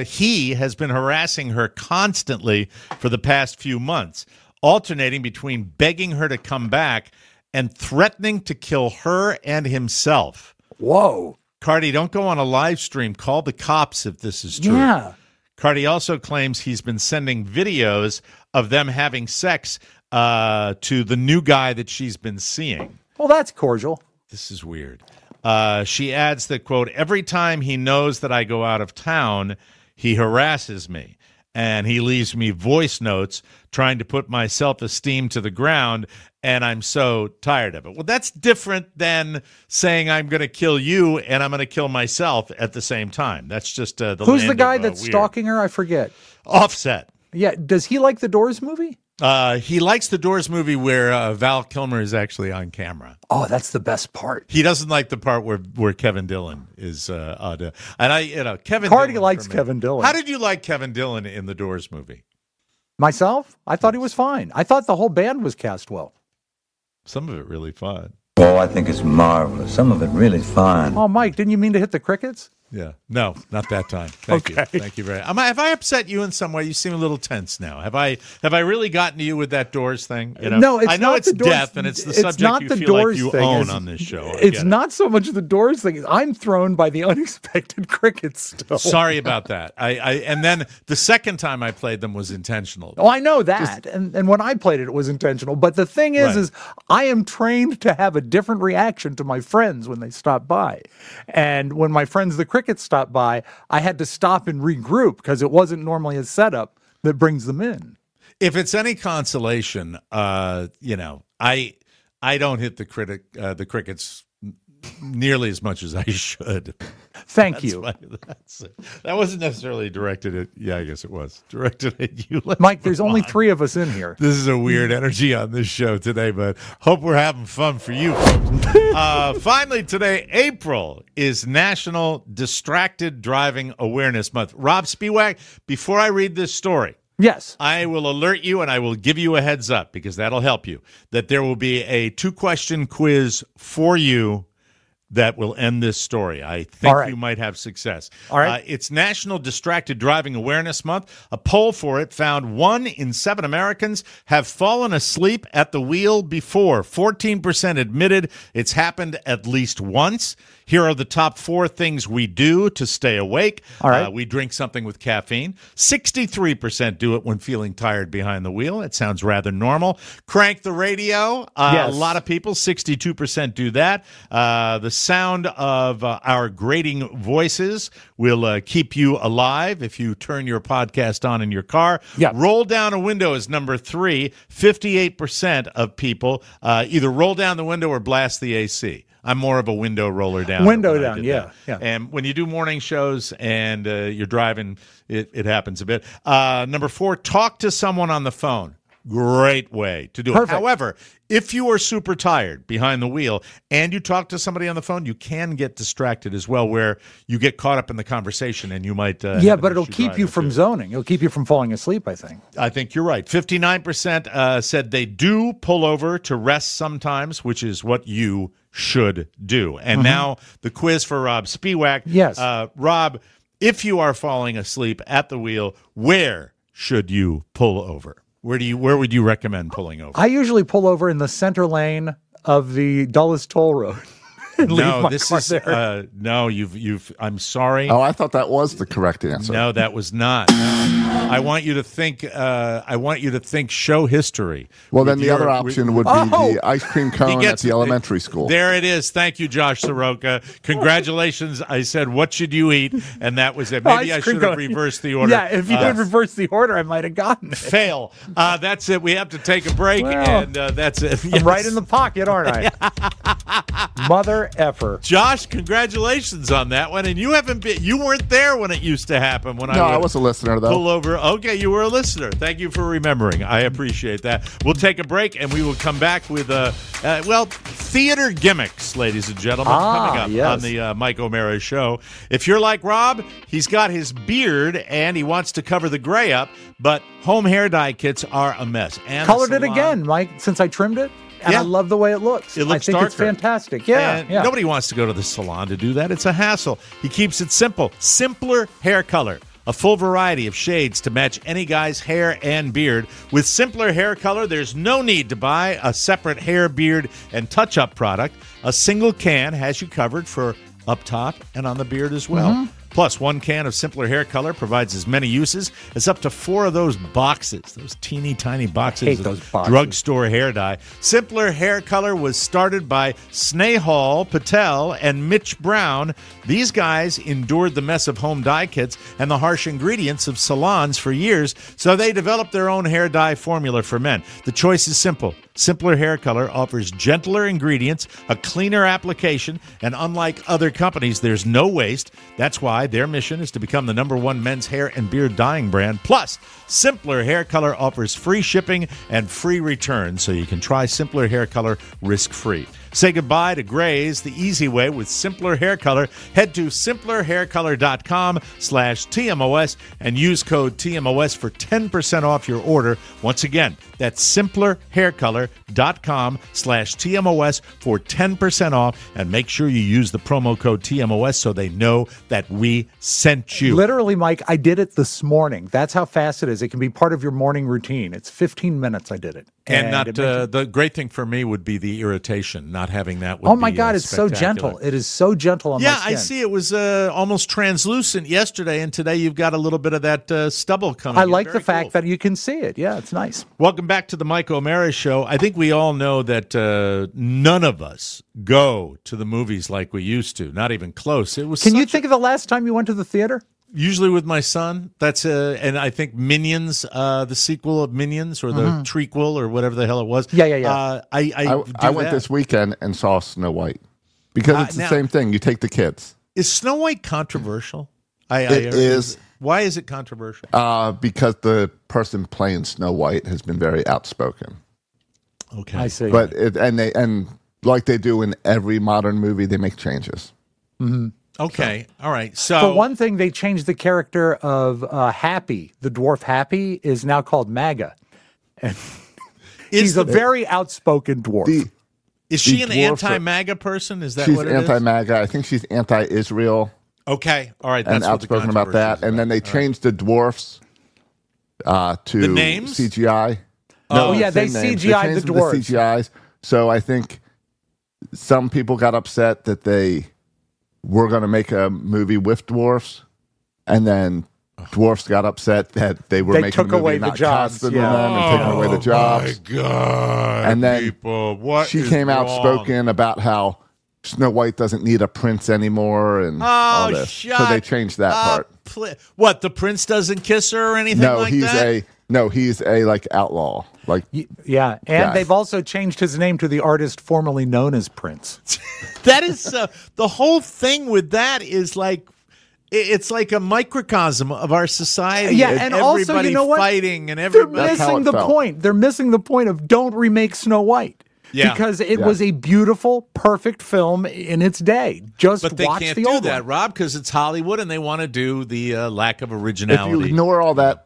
has been harassing her constantly for the past few months, alternating between begging her to come back and threatening to kill her and himself. Whoa. Cardi, don't go on a live stream. Call the cops if this is true. Yeah. Cardi also claims he's been sending videos of them having sex to the new guy that she's been seeing. Well, that's cordial. This is weird. She adds that, quote, every time he knows that I go out of town, he harasses me. And he leaves me voice notes trying to put my self-esteem to the ground, and I'm so tired of it. Well, that's different than saying I'm going to kill you and I'm going to kill myself at the same time. That's just the Who's the guy that's weird. Stalking her? I forget. Offset. Yeah. Does he like the Doors movie? He likes the Doors movie where Val Kilmer is actually on camera. Oh, that's the best part. He doesn't like the part where Kevin Dillon is and Kevin Cardi Dillon likes Kevin Dillon. How did you like Kevin Dillon in the Doors movie? Myself? I thought he was fine. I thought the whole band was cast well. Some of it really fun. Oh, I think it's marvelous. Some of it really fine. Oh, Mike, didn't you mean to hit the crickets? Yeah. No, not that time. Thank you. Thank you very much. Have I upset you in some way? You seem a little tense now. Have I really gotten to you with that Doors thing? No, it's I know not it's the Doors, death, and it's the subject not you the feel Doors like you thing. own on this show. It's not so much the Doors thing. I'm thrown by the unexpected crickets still. Sorry about that. And then the second time I played them was intentional. Oh, I know that. And when I played it, it was intentional. But the thing is I am trained to have a different reaction to my friends when they stop by. And when my friends, the crickets, stopped by, I had to stop and regroup because it wasn't normally a setup that brings them in. If it's any consolation, I don't hit the crickets nearly as much as I should. Thank you. That wasn't necessarily directed at. Yeah, I guess it was directed at you, Mike. There's only 3 of us in here. This is a weird energy on this show today, but hope we're having fun for you folks. Finally, today, April is National Distracted Driving Awareness Month. Rob Spiewak, before I read this story. Yes. I will alert you and I will give you a heads up because that'll help you that there will be a 2-question quiz for you that will end this story. I think you might have success. All right. It's National Distracted Driving Awareness Month. A poll for it found 1 in 7 Americans have fallen asleep at the wheel before. 14% admitted it's happened at least once. Here are the top 4 things we do to stay awake. All right. We drink something with caffeine. 63% do it when feeling tired behind the wheel. It sounds rather normal. Crank the radio. Yes. A lot of people, 62% do that. The sound of our grating voices will keep you alive if you turn your podcast on in your car. Yeah. Roll down a window is number 3. 58% of people either roll down the window or blast the AC. I'm more of a window roller down. Window down, yeah. And when you do morning shows and you're driving, it happens a bit. Number 4, talk to someone on the phone. Great way to do it. Perfect. However, if you are super tired behind the wheel and you talk to somebody on the phone, you can get distracted as well, where you get caught up in the conversation and you might. But it'll keep you from zoning. It'll keep you from falling asleep, I think. I think you're right. 59% said they do pull over to rest sometimes, which is what you should do. And now the quiz for Rob Spiewak. Yes. Rob, if you are falling asleep at the wheel, where should you pull over? Where would you recommend pulling over? I usually pull over in the center lane of the Dulles Toll Road. No, this is no. You've. I'm sorry. Oh, I thought that was the correct answer. No, that was not. No. I want you to think. I want you to think show history. Well, then the other option would be the ice cream cone at the elementary school. There it is. Thank you, Josh Soroka. Congratulations. I said, "What should you eat?" And that was it. Maybe I should have reversed the order. Yeah, if you had reversed the order, I might have gotten it. Fail. That's it. We have to take a break, and that's it. Yes. I'm right in the pocket, aren't I? Mother effer. Josh, congratulations on that one. And you weren't there when it used to happen. I was a listener, though. Pull over. Okay, you were a listener. Thank you for remembering. I appreciate that. We'll take a break, and we will come back with, theater gimmicks, ladies and gentlemen, coming up on the Mike O'Mara Show. If you're like Rob, he's got his beard, and he wants to cover the gray up, but home hair dye kits are a mess. And colored it again, Mike, since I trimmed it. And I love the way it looks. It looks I think darker. It's fantastic. Yeah, Nobody wants to go to the salon to do that. It's a hassle. He keeps it simple. Simpler hair color. A full variety of shades to match any guy's hair and beard. With Simpler Hair Color, there's no need to buy a separate hair, beard, and touch-up product. A single can has you covered for up top and on the beard as well. Mm-hmm. Plus, 1 can of Simpler Hair Color provides as many uses as up to 4 of those boxes, those teeny tiny boxes of drugstore hair dye. Simpler Hair Color was started by Snehal Patel and Mitch Brown. These guys endured the mess of home dye kits and the harsh ingredients of salons for years, so they developed their own hair dye formula for men. The choice is simple. Simpler Hair Color offers gentler ingredients, a cleaner application, and unlike other companies, there's no waste. That's why their mission is to become the #1 men's hair and beard dyeing brand. Plus, Simpler Hair Color offers free shipping and free returns, so you can try Simpler Hair Color risk-free. Say goodbye to grays the easy way with Simpler Hair Color. Head to simplerhaircolor.com/TMOS and use code TMOS for 10% off your order. Once again, that's simplerhaircolor.com/TMOS for 10% off, and make sure you use the promo code TMOS so they know that we sent you. Literally, Mike, I did it this morning. That's how fast it is. It can be part of your morning routine. It's 15 minutes I did it. And not the great thing for me would be the irritation, not having that. Oh my God, it's so gentle. It is so gentle on my skin. Yeah, I see. It was almost translucent yesterday, and today you've got a little bit of that stubble coming. I like the fact that you can see it. Yeah, it's nice. Welcome back to the Mike O'Mara Show. I think we all know that none of us go to the movies like we used to. Not even close. It was. Can you think of the last time you went to the theater? Usually with my son. That's and I think Minions, the sequel of Minions, or the trequel, or whatever the hell it was. Yeah. I went this weekend and saw Snow White because it's the same thing. You take the kids. Is Snow White controversial? It is. Why is it controversial? Because the person playing Snow White has been very outspoken. Okay, I see. But and like they do in every modern movie, they make changes. Mm-hmm. Okay, all right. So for one thing, they changed the character of Happy. The dwarf Happy is now called MAGA, and he's a very outspoken dwarf. Is she an anti-MAGA person? Is that she's what it is? She's anti-MAGA. I think she's anti-Israel. Okay, all right. That's and outspoken about that. And then they changed the dwarfs to the names? CGI. Oh, yeah, they CGI'd the dwarves. The CGIs. So I think some people got upset that they were going to make a movie with dwarfs, and then dwarfs got upset that they were making a movie away not the jobs, casting them and taking away the jobs. Oh, my God. And then people, she came outspoken about how Snow White doesn't need a prince anymore and all this. So they changed that part. What, the prince doesn't kiss her or anything like that? He's a like outlaw. Like yeah, and they've also changed his name to the artist formerly known as Prince. That is the whole thing with that is like it's like a microcosm of our society. Yeah, and also, you know what? Fighting and everybody. They're missing the point. They're missing the point of don't remake Snow White. Yeah. Because it was a beautiful, perfect film in its day. But they can't do that, Rob, because it's Hollywood and they want to do the lack of originality. If you ignore all that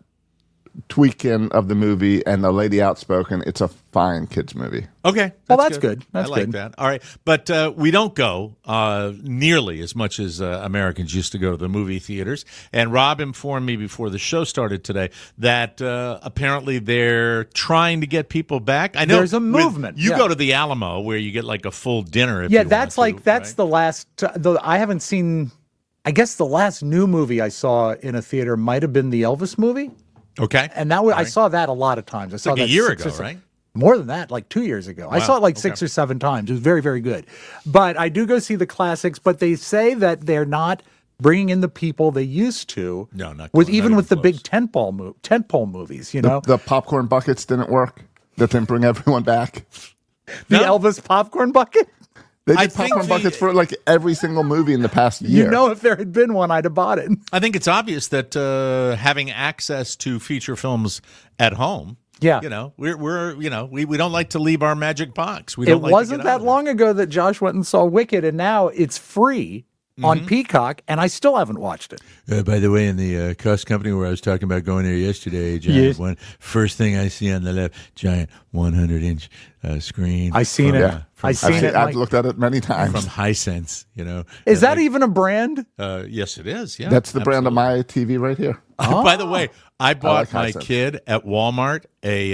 tweaking of the movie and the lady outspoken, it's a fine kids movie. Okay. That's good. I like that. All right. But we don't go nearly as much as Americans used to go to the movie theaters. And Rob informed me before the show started today that apparently they're trying to get people back. I know there's a movement. You go to the Alamo where you get like a full dinner. That's the last. I haven't seen. I guess the last new movie I saw in a theater might have been the Elvis movie. Okay. And that I saw that a lot of times. I saw like that a year ago, right? More than that, like 2 years ago. Wow. I saw it like 6 or 7 times. It was very, very good. But I do go see the classics, but they say that they're not bringing in the people they used to. No, not with the big tentpole movies, you know? The popcorn buckets didn't work. That didn't bring everyone back. The Elvis popcorn bucket? They did popcorn buckets for like every single movie in the past year. You know, if there had been one, I'd have bought it. I think it's obvious that having access to feature films at home, yeah, you know, we don't like to leave our magic box. It wasn't that long ago that Josh went and saw Wicked, and now it's free on Peacock, and I still haven't watched it. By the way, in the cost company where I was talking about going there yesterday, giant one, first thing I see on the left, giant 100-inch screen. I seen it. I've looked at it many times. From Hisense, you know. Is that even a brand? Yes, it is. Yeah, that's the brand of my TV right here. By the way, I bought my kid at Walmart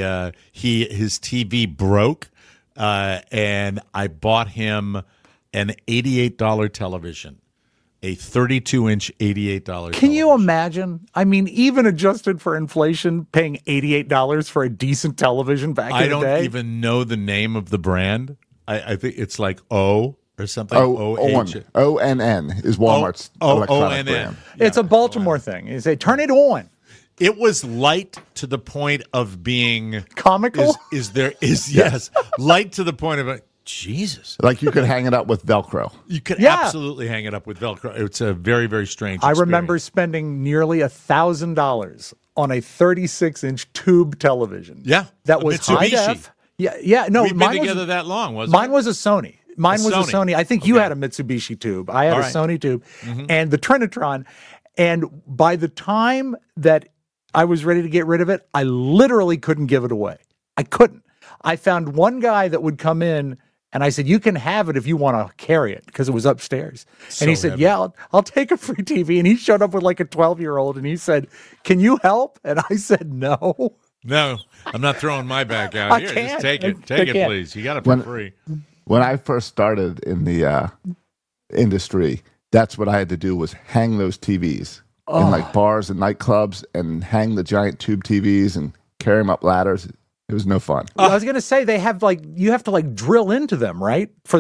his TV broke, and I bought him an $88 television. A 32-inch $88 television. Can you imagine? I mean, even adjusted for inflation, paying $88 for a decent television back in the day? I don't even know the name of the brand. I think it's like O or something. ONN is Walmart's electronic brand. Yeah. It's a Baltimore thing. You say, turn it on. It was light to the point of being comical. Yes, light to the point of Jesus. Like you could hang it up with Velcro. You could absolutely hang it up with Velcro. It's a very, very strange experience. I remember spending nearly $1,000 on a 36-inch tube television. Yeah. That was high def. Yeah. No, we've been together that long, wasn't mine? Mine was a Sony. Mine was a Sony. I think you had a Mitsubishi tube. I had a Sony tube and the Trinitron. And by the time that I was ready to get rid of it, I literally couldn't give it away. I couldn't. I found one guy that would come in, and I said, you can have it if you want to carry it, because it was upstairs. And he said, yeah, I'll take a free TV. And he showed up with like a 12-year-old, and he said, can you help? And I said, no. No, I'm not throwing my back out. Here, just take it. Take it, please. You got it for free. When I first started in the industry, that's what I had to do was hang those TVs in like bars and nightclubs and hang the giant tube TVs and carry them up ladders. It was no fun. I was going to say you have to drill into them, right? For the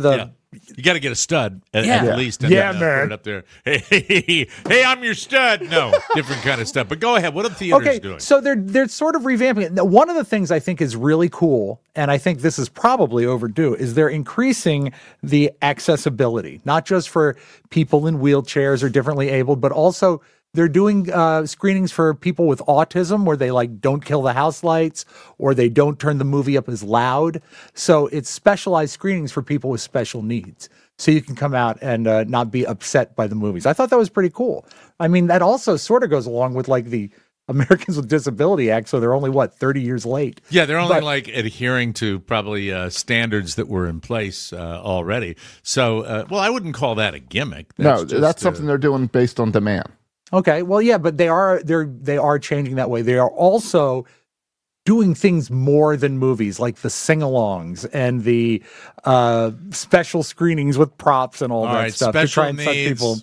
You got to get a stud at least. And man. Put it up there. Hey, I'm your stud. No, different kind of stuff. But go ahead. What are the theaters doing? So they're sort of revamping it. Now, one of the things I think is really cool, and I think this is probably overdue, is they're increasing the accessibility, not just for people in wheelchairs or differently abled, but also they're doing screenings for people with autism where they don't kill the house lights or they don't turn the movie up as loud. So it's specialized screenings for people with special needs. So you can come out and not be upset by the movies. I thought that was pretty cool. I mean, that also sort of goes along with the Americans with Disability Act. So they're only 30 years late. Yeah, they're only adhering to probably standards that were in place already. So, I wouldn't call that a gimmick. That's something they're doing based on demand. Okay, well, yeah, but they are changing that way. They are also doing things more than movies, like the sing-alongs and the special screenings with props and all that stuff to try and suck people.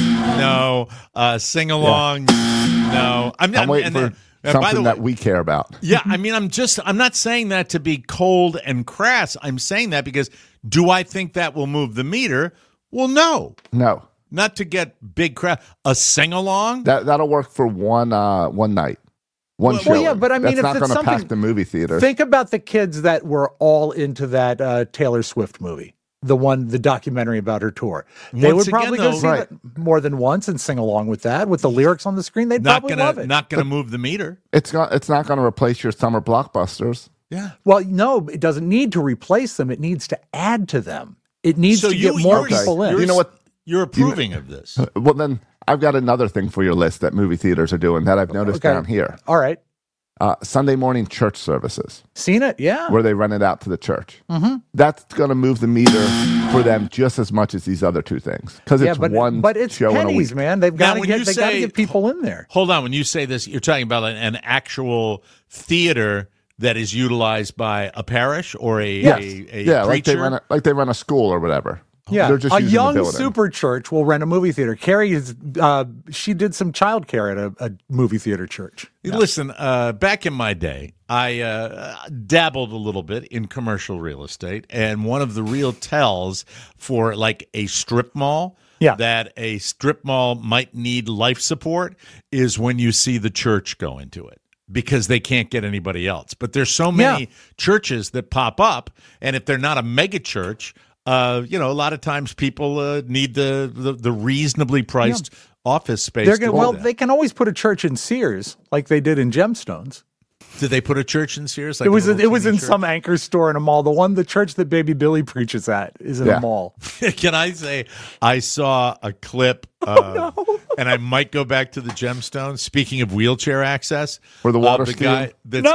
No, sing-along. Yeah. No, I'm waiting for something that we care about. Yeah, I mean, I'm not saying that to be cold and crass. I'm saying that because do I think that will move the meter? Well, no. Not to get big crowd. A sing-along? That'll work for one night. Show. Well, yeah, but I mean, that's not going to pack the movie theater. Think about the kids that were all into that Taylor Swift movie, the documentary about her tour. They would probably go see that more than once and sing along with that, with the lyrics on the screen. They'd probably love it. Not going to move the meter. It's not going to replace your summer blockbusters. Yeah. Well, no, it doesn't need to replace them. It needs to add to them. It needs to get more people in. You know what? You're approving of this. Well, then I've got another thing for your list that movie theaters are doing that I've noticed down here. All right. Sunday morning church services. Seen it, yeah. Where they rent it out to the church. Mm-hmm. That's going to move the meter for them just as much as these other two things. Because it's one but it's show pennies, in a week. man. They've got to get people in there. Hold on. When you say this, you're talking about an actual theater that is utilized by a parish or a preacher? like they run a school or whatever. Yeah, they're just a young the super church will rent a movie theater. Carrie she did some childcare at a movie theater church. Listen, back in my day, I dabbled a little bit in commercial real estate, and one of the real tells for a strip mall that a strip mall might need life support is when you see the church go into it. Because they can't get anybody else. But there's so many churches that pop up, and if they're not a mega church, a lot of times people need the reasonably priced office space. They can always put a church in Sears, like they did in Gemstones. Did they put a church in Sears? It was in some anchor store in a mall. The church that Baby Billy preaches at is in a mall. Can I say I saw a clip, and I might go back to the Gemstones. Speaking of wheelchair access, or the water skiing.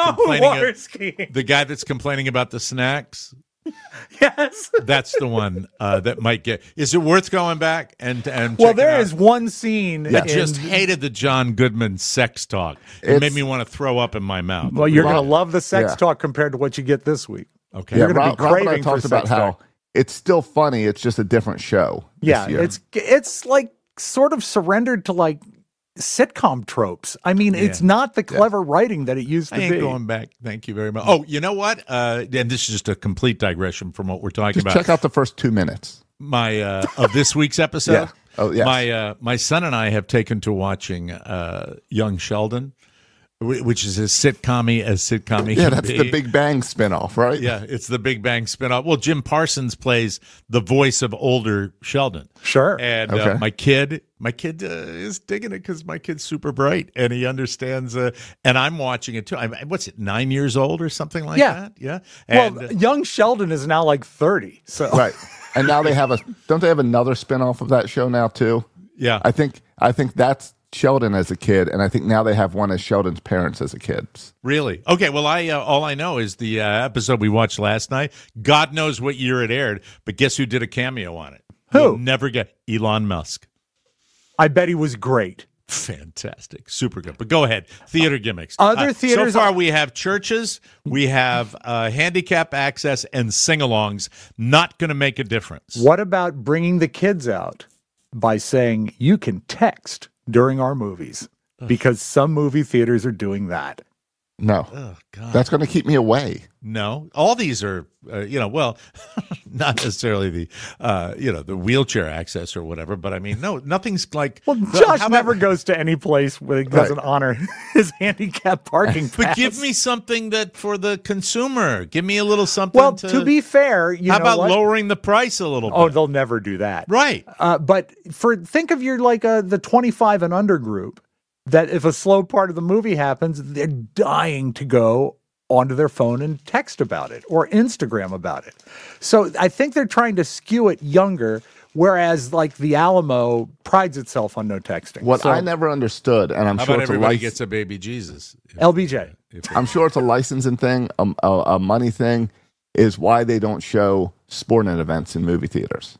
The guy that's complaining about the snacks. Yes, that's the one that might get. Is it worth going back and well, there is one scene. I just hated the John Goodman sex talk. It made me want to throw up in my mouth. Well, you're going to love the sex talk compared to what you get this week. Okay, you're going to be craving Rob and I talked about how it's still funny. It's just a different show. Yeah, it's sort of surrendered to sitcom tropes. I mean, it's not the clever writing that it used to be. I ain't going back. Thank you very much. Oh, you know what? And this is just a complete digression from what we're talking about. Check out the first 2 minutes. Of this week's episode. Yeah. Oh, yes. My son and I have taken to watching Young Sheldon, which is as sitcom-y Yeah, that's the Big Bang spinoff, right? Yeah, it's the Big Bang spinoff. Well, Jim Parsons plays the voice of older Sheldon. Sure. And my kid is digging it because my kid's super bright and he understands. And I'm watching it too. What's it, 9 years old or something like that? Yeah. And, Young Sheldon is now 30. So right. And now don't they have another spinoff of that show now too? Yeah. I think that's Sheldon as a kid, and I think now they have one as Sheldon's parents as a kid. Really? Okay, well, all I know is the episode we watched last night. God knows what year it aired, but guess who did a cameo on it? Who? You'll never get Elon Musk. I bet he was great. Fantastic. Super good. But go ahead. Theater gimmicks. Other theaters. So far, we have churches, we have handicap access, and sing-alongs. Not going to make a difference. What about bringing the kids out by saying you can text during our movies? Because some movie theaters are doing that. No. Oh, God. That's going to keep me away. No, all these are, well, not necessarily the, the wheelchair access or whatever, but I mean, no, nothing's like. Well, Josh never goes to any place where he doesn't honor his handicap parking pass. But give me something that for the consumer. Give me a little something. Well, to be fair, how about lowering the price a little bit? Oh, they'll never do that. Right. But think of your the 25 and under group. That if a slow part of the movie happens, they're dying to go onto their phone and text about it or Instagram about it. So I think they're trying to skew it younger, whereas like the Alamo prides itself on no texting. What I never understood, and I'm sure it's everybody gets a baby Jesus. LBJ. I'm sure it's a licensing thing, a money thing, is why they don't show sporting events in movie theaters.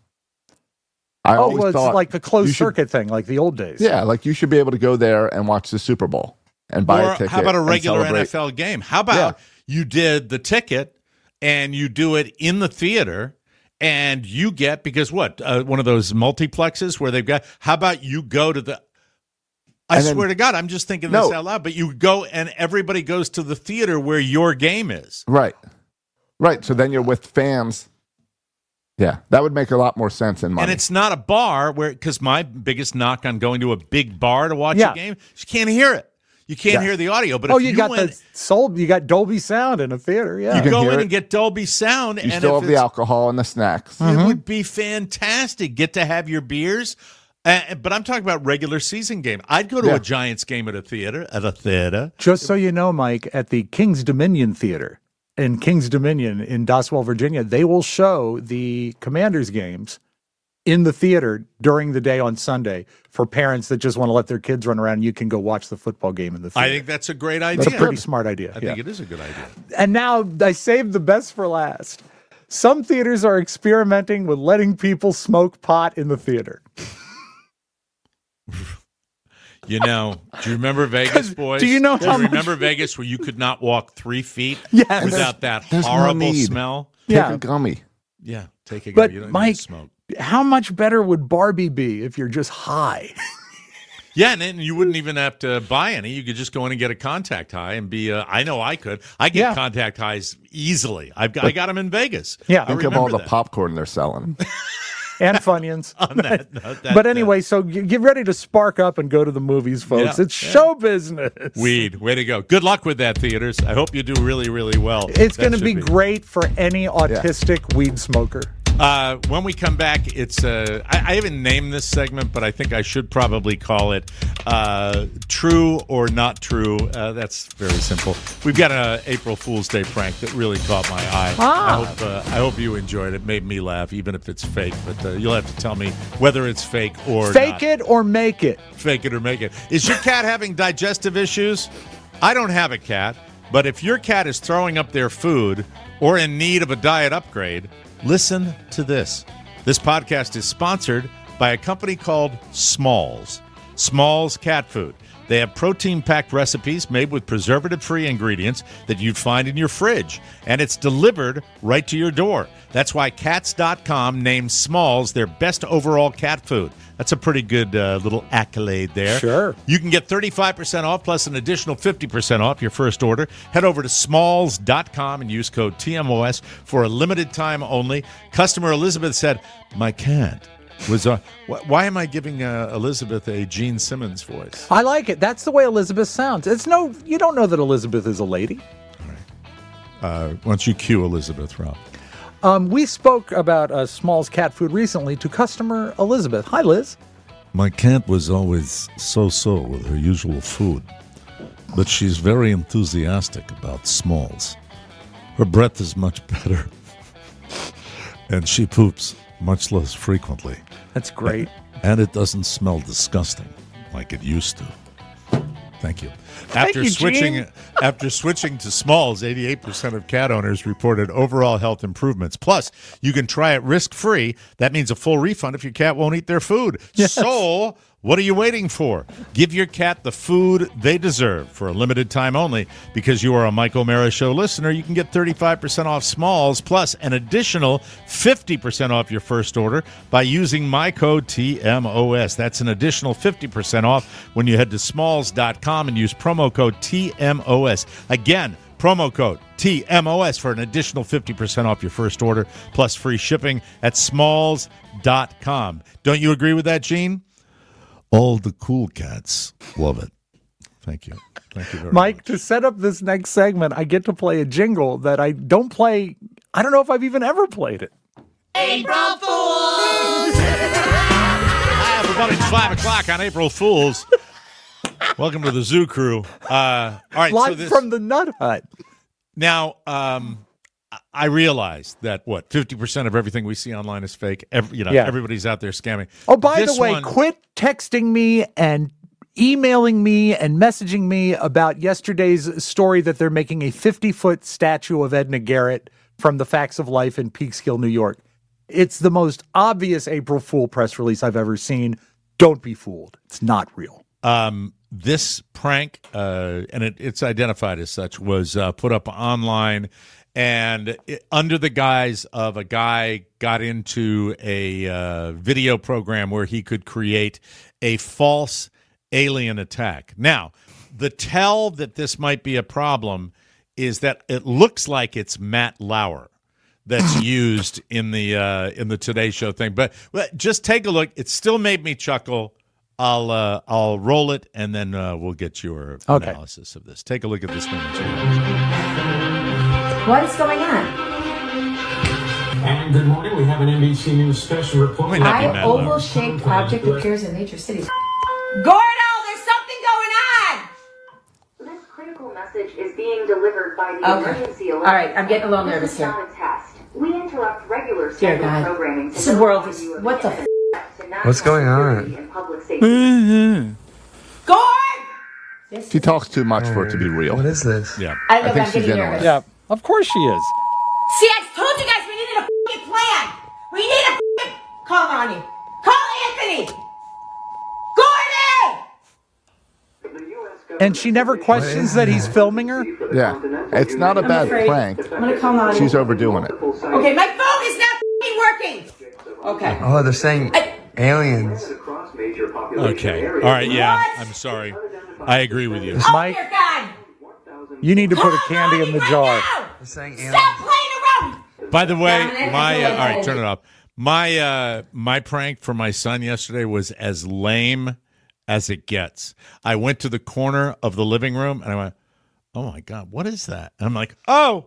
It's like the closed circuit thing, like the old days. Yeah, like you should be able to go there and watch the Super Bowl and buy a ticket. How about a regular NFL game? How about you did the ticket and you do it in the theater and you get, because what, one of those multiplexes where they've got, how about you go to the, I swear to God, I'm just thinking this out loud, but you go and everybody goes to the theater where your game is. Right. So then you're with fans. Yeah, that would make a lot more sense in money. And it's not a bar because my biggest knock on going to a big bar to watch a game, you can't hear it. You can't hear the audio. But you got Dolby Sound in a theater. Yeah, you go in and get Dolby Sound. You still have the alcohol and the snacks. It would be fantastic. Get to have your beers. But I'm talking about regular season game. I'd go to a Giants game at a theater. Just so you know, Mike, at the King's Dominion Theater in King's Dominion in Doswell, Virginia, they will show the Commanders games in the theater during the day on Sunday for parents that just want to let their kids run around. You can go watch the football game in the theater. I think that's a great idea. That's a pretty smart idea. I think it is a good idea. And now I saved the best for last. Some theaters are experimenting with letting people smoke pot in the theater. Do you remember Vegas, boys? Do you know how remember Vegas where you could not walk 3 feet without that There's horrible no need. smell? Take a gummy. Yeah, take a gummy. But You don't Mike, need to smoke. How much better would Barbie be if you're just high? Yeah, and then you wouldn't even have to buy any. You could just go in and get a contact high and be. I know I could. I get contact highs easily. I got them in Vegas. Yeah, think of all the popcorn they're selling. And Funyuns. On that note, but anyway, so get ready to spark up and go to the movies, folks. It's show business. Weed, way to go. Good luck with that, theaters. I hope you do really, really well. It's going to be great for any autistic weed smoker. When we come back, it's I haven't named this segment, but I think I should probably call it True or Not True. That's very simple. We've got an April Fool's Day prank that really caught my eye. I hope you enjoyed it. It made me laugh, even if it's fake. But you'll have to tell me whether it's fake or not. Fake it or make it. Fake it or make it. Is your cat having digestive issues? I don't have a cat, but if your cat is throwing up their food or in need of a diet upgrade, listen to this. This podcast is sponsored by a company called Smalls. Smalls Cat Food. They have protein-packed recipes made with preservative-free ingredients that you'd find in your fridge, and it's delivered right to your door. That's why Cats.com named Smalls their best overall cat food. That's a pretty good little accolade there. Sure. You can get 35% off plus an additional 50% off your first order. Head over to smalls.com and use code TMOS for a limited time only. Customer Elizabeth said, my cat was why am I giving Elizabeth a Gene Simmons voice? I like it. That's the way Elizabeth sounds. You don't know that Elizabeth is a lady. All right. Why don't you cue Elizabeth, Rob? We spoke about Smalls cat food recently to customer Elizabeth. Hi, Liz. My cat was always so-so with her usual food, but she's very enthusiastic about Smalls. Her breath is much better, and she poops much less frequently. That's great. And it doesn't smell disgusting like it used to. Thank you. After switching to Smalls, 88% of cat owners reported overall health improvements. Plus, you can try it risk-free. That means a full refund if your cat won't eat their food. Yes. So, What are you waiting for? Give your cat the food they deserve for a limited time only. Because you are a Mike O'Mara Show listener, you can get 35% off Smalls plus an additional 50% off your first order by using my code TMOS. That's an additional 50% off when you head to smalls.com and use promo code TMOS. Again, promo code TMOS for an additional 50% off your first order plus free shipping at smalls.com. Don't you agree with that, Gene? All the cool cats love it. Thank you. Thank you very Mike, much. to set up this next segment, I get to play a jingle that I don't play. I don't know if I've even ever played it. April Fools! Hi, everybody. It's 5 o'clock on April Fools. Welcome to the Zoo Crew. All right, Live from the Nut Hut. Now, I realize that, 50% of everything we see online is fake. Everybody's out there scamming. Oh, by the way, quit texting me and emailing me and messaging me about yesterday's story that they're making a 50-foot statue of Edna Garrett from the Facts of Life in Peekskill, New York. It's the most obvious April Fool press release I've ever seen. Don't be fooled. It's not real. This prank, and it's identified as such, was put up online, and under the guise of a guy got into a video program where he could create a false alien attack. Now, the tell that this might be a problem is that it looks like it's Matt Lauer that's used in the Today Show thing. But just take a look. It still made me chuckle. I'll roll it, and then we'll get your analysis of this. Take a look at this image. What is going on? And good morning. We have an NBC News special report. An oval-shaped object appears in major cities. Gordo, there's something going on! This critical message is being delivered by the emergency alert. All right, I'm getting a little nervous here. Not a test. We interrupt regular Dear scheduled God. programming. This world is... What the f***? What's going on? Gord! She talks too much for it to be real. What is this? Yeah. I know, I but think I'm she's getting in on nervous. it. Yeah, of course she is. See, I told you guys we needed a f***ing plan. We need a f***ing... Call Ronnie. Call Anthony. Gordy! And she never questions that he's filming her? Yeah. It's not a bad afraid. prank. I'm going to call Ronnie. She's overdoing it. Okay, my phone is not f***ing working. Okay. Oh, they're saying aliens. Okay. All right, yeah. I'm sorry. I agree with you. Mike, Dear God. you need to put a candy in the jar. They're saying aliens. Stop playing around. By the way, Dominic, all right, turn it off. My prank for my son yesterday was as lame as it gets. I went to the corner of the living room and I went, "Oh my God, what is that?" And I'm like, "Oh."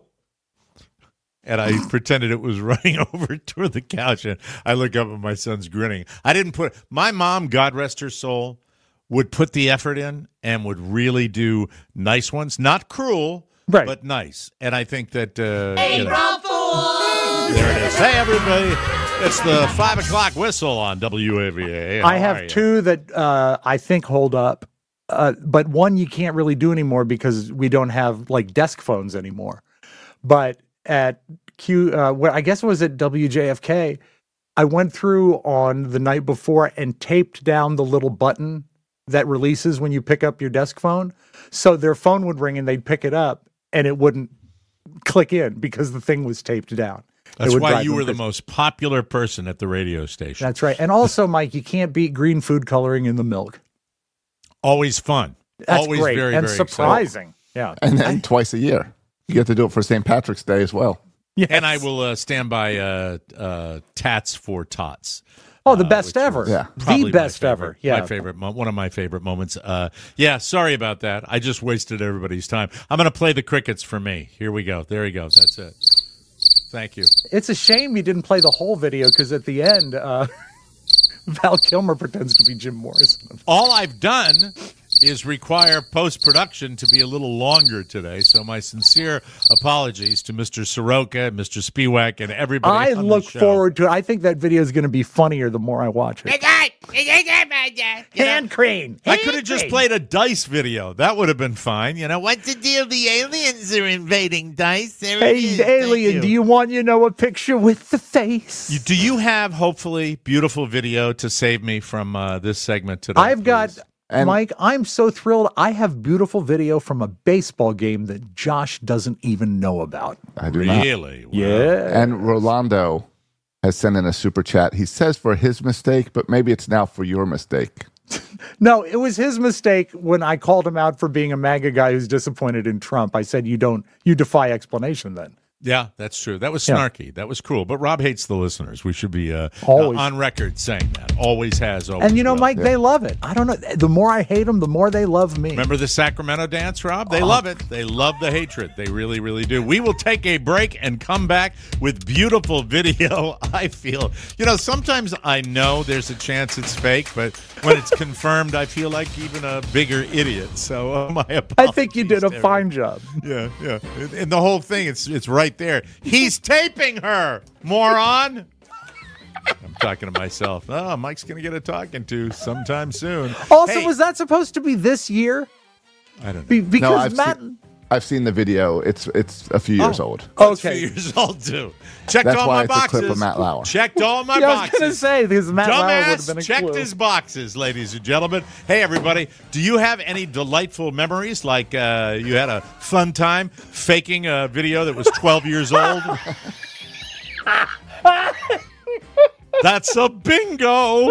And I pretended it was running over toward the couch, and I look up and my son's grinning. I didn't put my mom, God rest her soul, would put the effort in and would really do nice ones, not cruel, but nice. And I think that April Fools! There it is. Hey everybody, it's the 5 o'clock whistle on WAVA. I have two that I think hold up, but one you can't really do anymore because we don't have like desk phones anymore. But at where I guess it was at WJFK, I went through on the night before and taped down the little button that releases when you pick up your desk phone. So their phone would ring and they'd pick it up and it wouldn't click in because the thing was taped down. That's why you were the most popular person at the radio station. That's right. And also, Mike, you can't beat green food coloring in the milk. Always fun. That's Always great very, and very surprising. exciting. Yeah. And then twice a year. You get to do it for St. Patrick's Day as well. Yes. And I will stand by Tats for Tots. Oh, the best ever. Yeah. The best ever. Yeah. My favorite, one of my favorite moments. Yeah, sorry about that. I just wasted everybody's time. I'm going to play the crickets for me. Here we go. There he goes. That's it. Thank you. It's a shame you didn't play the whole video because at the end, Val Kilmer pretends to be Jim Morrison. All I've done is require post-production to be a little longer today, so my sincere apologies to Mr. Soroka, Mr. Spiewak, and everybody I on look the show. forward to it. I think that video is going to be funnier the more I watch it. Hand crane. I could have just played a Dice video. That would have been fine. What's the deal? The aliens are invading Dice. There it is. Hey, alien, do you want, a picture with the face? Do you have, hopefully, beautiful video to save me from this segment today? I've got... Mike, I'm so thrilled. I have beautiful video from a baseball game that Josh doesn't even know about. I do really? Not. Wow. Yeah. And Rolando has sent in a super chat. He says for his mistake, but maybe it's now for your mistake. No, it was his mistake when I called him out for being a MAGA guy who's disappointed in Trump. I said, you defy explanation then. Yeah, that's true. That was snarky. Yeah. That was cruel. But Rob hates the listeners. We should be on record saying that. Always has. Always and Mike, they love it. I don't know. The more I hate them, the more they love me. Remember the Sacramento dance, Rob? They love it. They love the hatred. They really, really do. We will take a break and come back with beautiful video. I feel, sometimes I know there's a chance it's fake, but when it's confirmed, I feel like even a bigger idiot. So my apologies. I think you did a fine job. Yeah. And the whole thing, it's right there. He's taping her, moron. I'm talking to myself. Oh, Mike's going to get a talking to sometime soon. Also, was that supposed to be this year? I don't know. Because I've seen the video. It's a few years old. Okay. It's a few years old, too. Checked That's all why my it's boxes. a clip of Matt Lauer. Checked all my I boxes. was going to say, because Matt Lauer would have been a checked clue. his boxes, ladies and gentlemen. Hey, everybody, do you have any delightful memories? Like you had a fun time faking a video that was 12 years old? That's a bingo.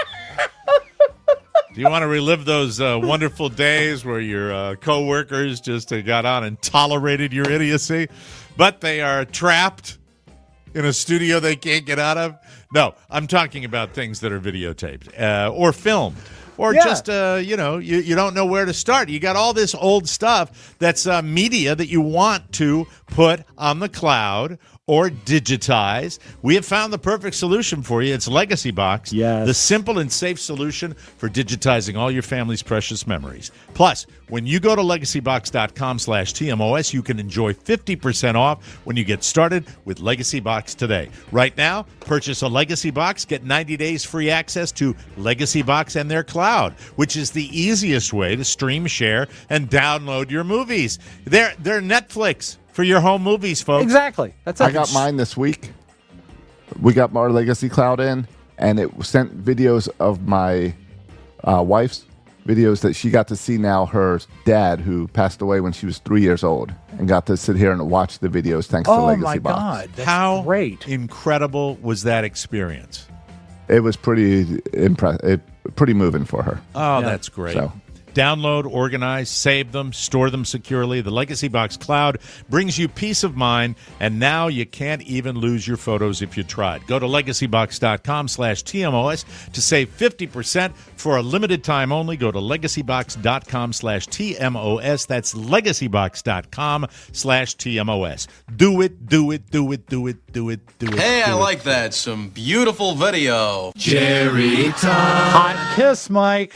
Do you want to relive those wonderful days where your coworkers just got on and tolerated your idiocy, but they are trapped in a studio they can't get out of? No, I'm talking about things that are videotaped or filmed. Or just, you don't know where to start. You got all this old stuff that's media that you want to put on the cloud or digitize. We have found the perfect solution for you. It's Legacy Box, the simple and safe solution for digitizing all your family's precious memories. Plus, when you go to legacybox.com/TMOS, you can enjoy 50% off when you get started with Legacy Box today. Right now, purchase a Legacy Box, get 90 days free access to Legacy Box and their cloud, which is the easiest way to stream, share, and download your movies. They're Netflix for your home movies, folks. Exactly. I got mine this week. We got our Legacy Cloud in, and it sent videos of my wife's videos that she got to see now her dad, who passed away when she was 3 years old, and got to sit here and watch the videos thanks to Legacy Box. Oh, my God. That's How great. incredible was that experience? It was pretty pretty moving for her. Oh, that's great. So. Download, organize, save them, store them securely. The Legacy Box Cloud brings you peace of mind, and now you can't even lose your photos if you tried. Go to legacybox.com/TMOS to save 50% for a limited time only. Go to legacybox.com/TMOS. That's legacybox.com/TMOS. Do it, do it, do it, do it, do it, do it. Hey, I like that. Some beautiful video. Jerry time. Hot kiss, Mike.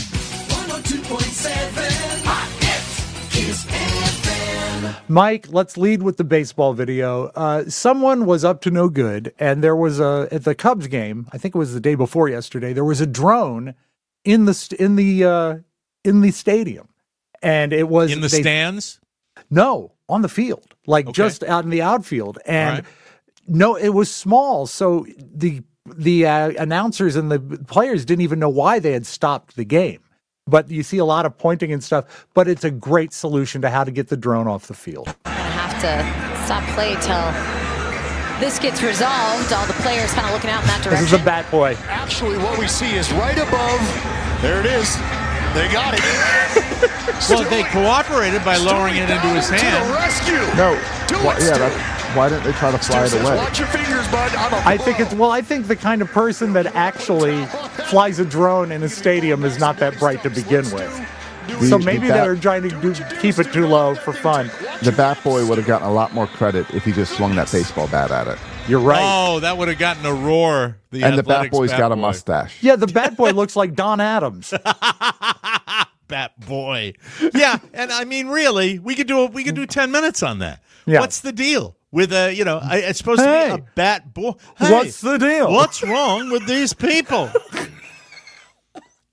102.7 Hot Kiss FM. Mike, let's lead with the baseball video. Someone was up to no good, and there was at the Cubs game, I think it was the day before yesterday, there was a drone in the stadium, and it was in the stands. No, on the field, just out in the outfield, and no, it was small, so the announcers and the players didn't even know why they had stopped the game. But you see a lot of pointing and stuff, but it's a great solution to how to get the drone off the field. We're going to have to stop play till this gets resolved. All the players kind of looking out in that direction. This is a bat boy. Actually, what we see is right above. There it is. They got it. Well, they cooperated by lowering it into his hand. To the rescue. No. Why didn't they try to fly it away? Watch your fingers, bud. I think the kind of person that actually flies a drone in a stadium is not that bright to begin with. So maybe they're trying to keep it too low for fun. The bat boy would have gotten a lot more credit if he just swung that baseball bat at it. You're right. Oh, that would have gotten a roar. And the bat boy's got a mustache. Yeah, the bat boy looks like Don Adams. Bat boy. Yeah, and I mean, really, we could do 10 minutes on that. Yeah. What's the deal with it's supposed to be a bat boy. Hey, what's the deal? What's wrong with these people?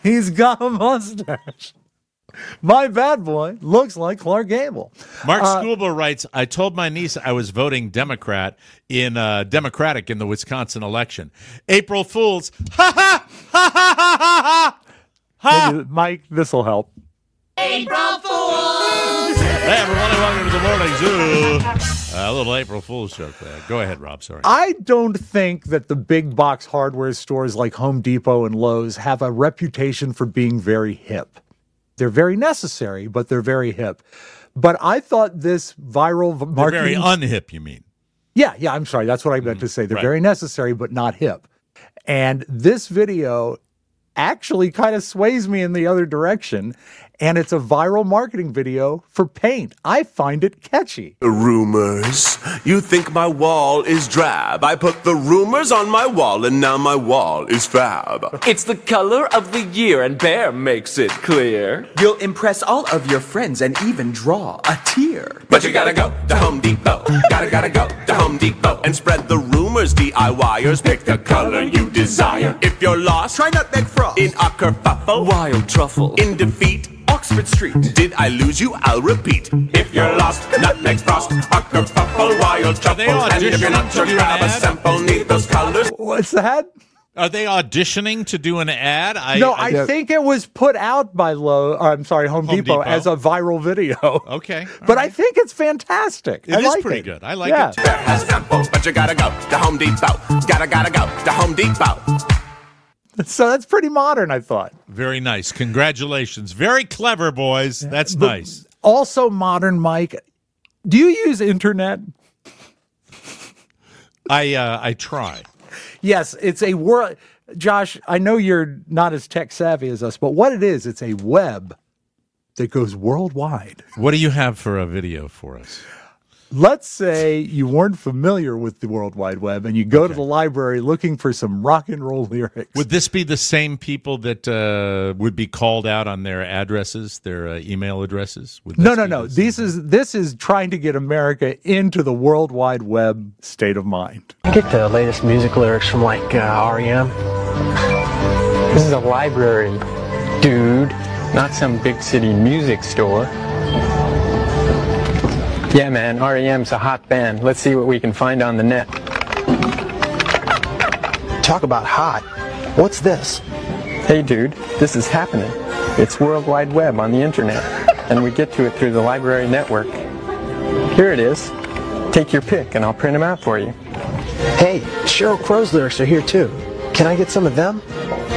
He's got a mustache. My bad boy looks like Clark Gable. Mark Schoolber writes, I told my niece I was voting Democratic in the Wisconsin election. April Fools. Ha ha ha ha ha ha. Maybe, Mike, this will help. April Fools! Hey, everyone, welcome to the Morning Zoo. A little April Fool's joke there. Go ahead, Rob. Sorry. I don't think that the big box hardware stores like Home Depot and Lowe's have a reputation for being very hip. They're very necessary, but they're very hip. But I thought this viral marketing... They're very unhip, you mean? Yeah, I'm sorry. That's what I meant to say. They're very necessary, but not hip. And this video actually kind of sways me in the other direction, and it's a viral marketing video for paint. I find it catchy. Rumors. You think my wall is drab. I put the rumors on my wall, and now my wall is fab. It's the color of the year, and Bear makes it clear. You'll impress all of your friends and even draw a tear. But you gotta go to Home Depot. Gotta go to Home Depot and spread the rumors, DIYers. Pick the color you desire. If you're lost, try Nutmeg Frost. In a kerfuffle, Wild Truffle. In defeat, Oxford Street. Did I lose you? I'll repeat. If you're lost, Nutmeg Frost, a kerfuffle, Wild Truffle. And if you're not sure, grab a sample, need those colors. What's that? Are they auditioning to do an ad? I think it was put out by Home Depot as a viral video. Okay. But I think it's fantastic. It is pretty good. I like it too. Bear has samples, but you gotta go to Home Depot. Gotta go to Home Depot. So that's pretty modern, I thought. Very nice. Congratulations. Very clever, boys. That's nice. Also modern, Mike. Do you use internet? I try. Yes, it's a world. Josh, I know you're not as tech savvy as us, but what it is, it's a web that goes worldwide. What do you have for a video for us? Let's say you weren't familiar with the World Wide Web and you go to the library looking for some rock and roll lyrics. Would this be the same people that would be called out on their addresses, their email addresses? No. This is trying to get America into the World Wide Web state of mind. I get the latest music lyrics from like REM. This is a library, dude, not some big city music store. Yeah, man, REM's a hot band. Let's see what we can find on the net. Talk about hot. What's this? Hey, dude, this is happening. It's World Wide Web on the internet, and we get to it through the library network. Here it is. Take your pick, and I'll print them out for you. Hey, Sheryl Crow's lyrics are here, too. Can I get some of them?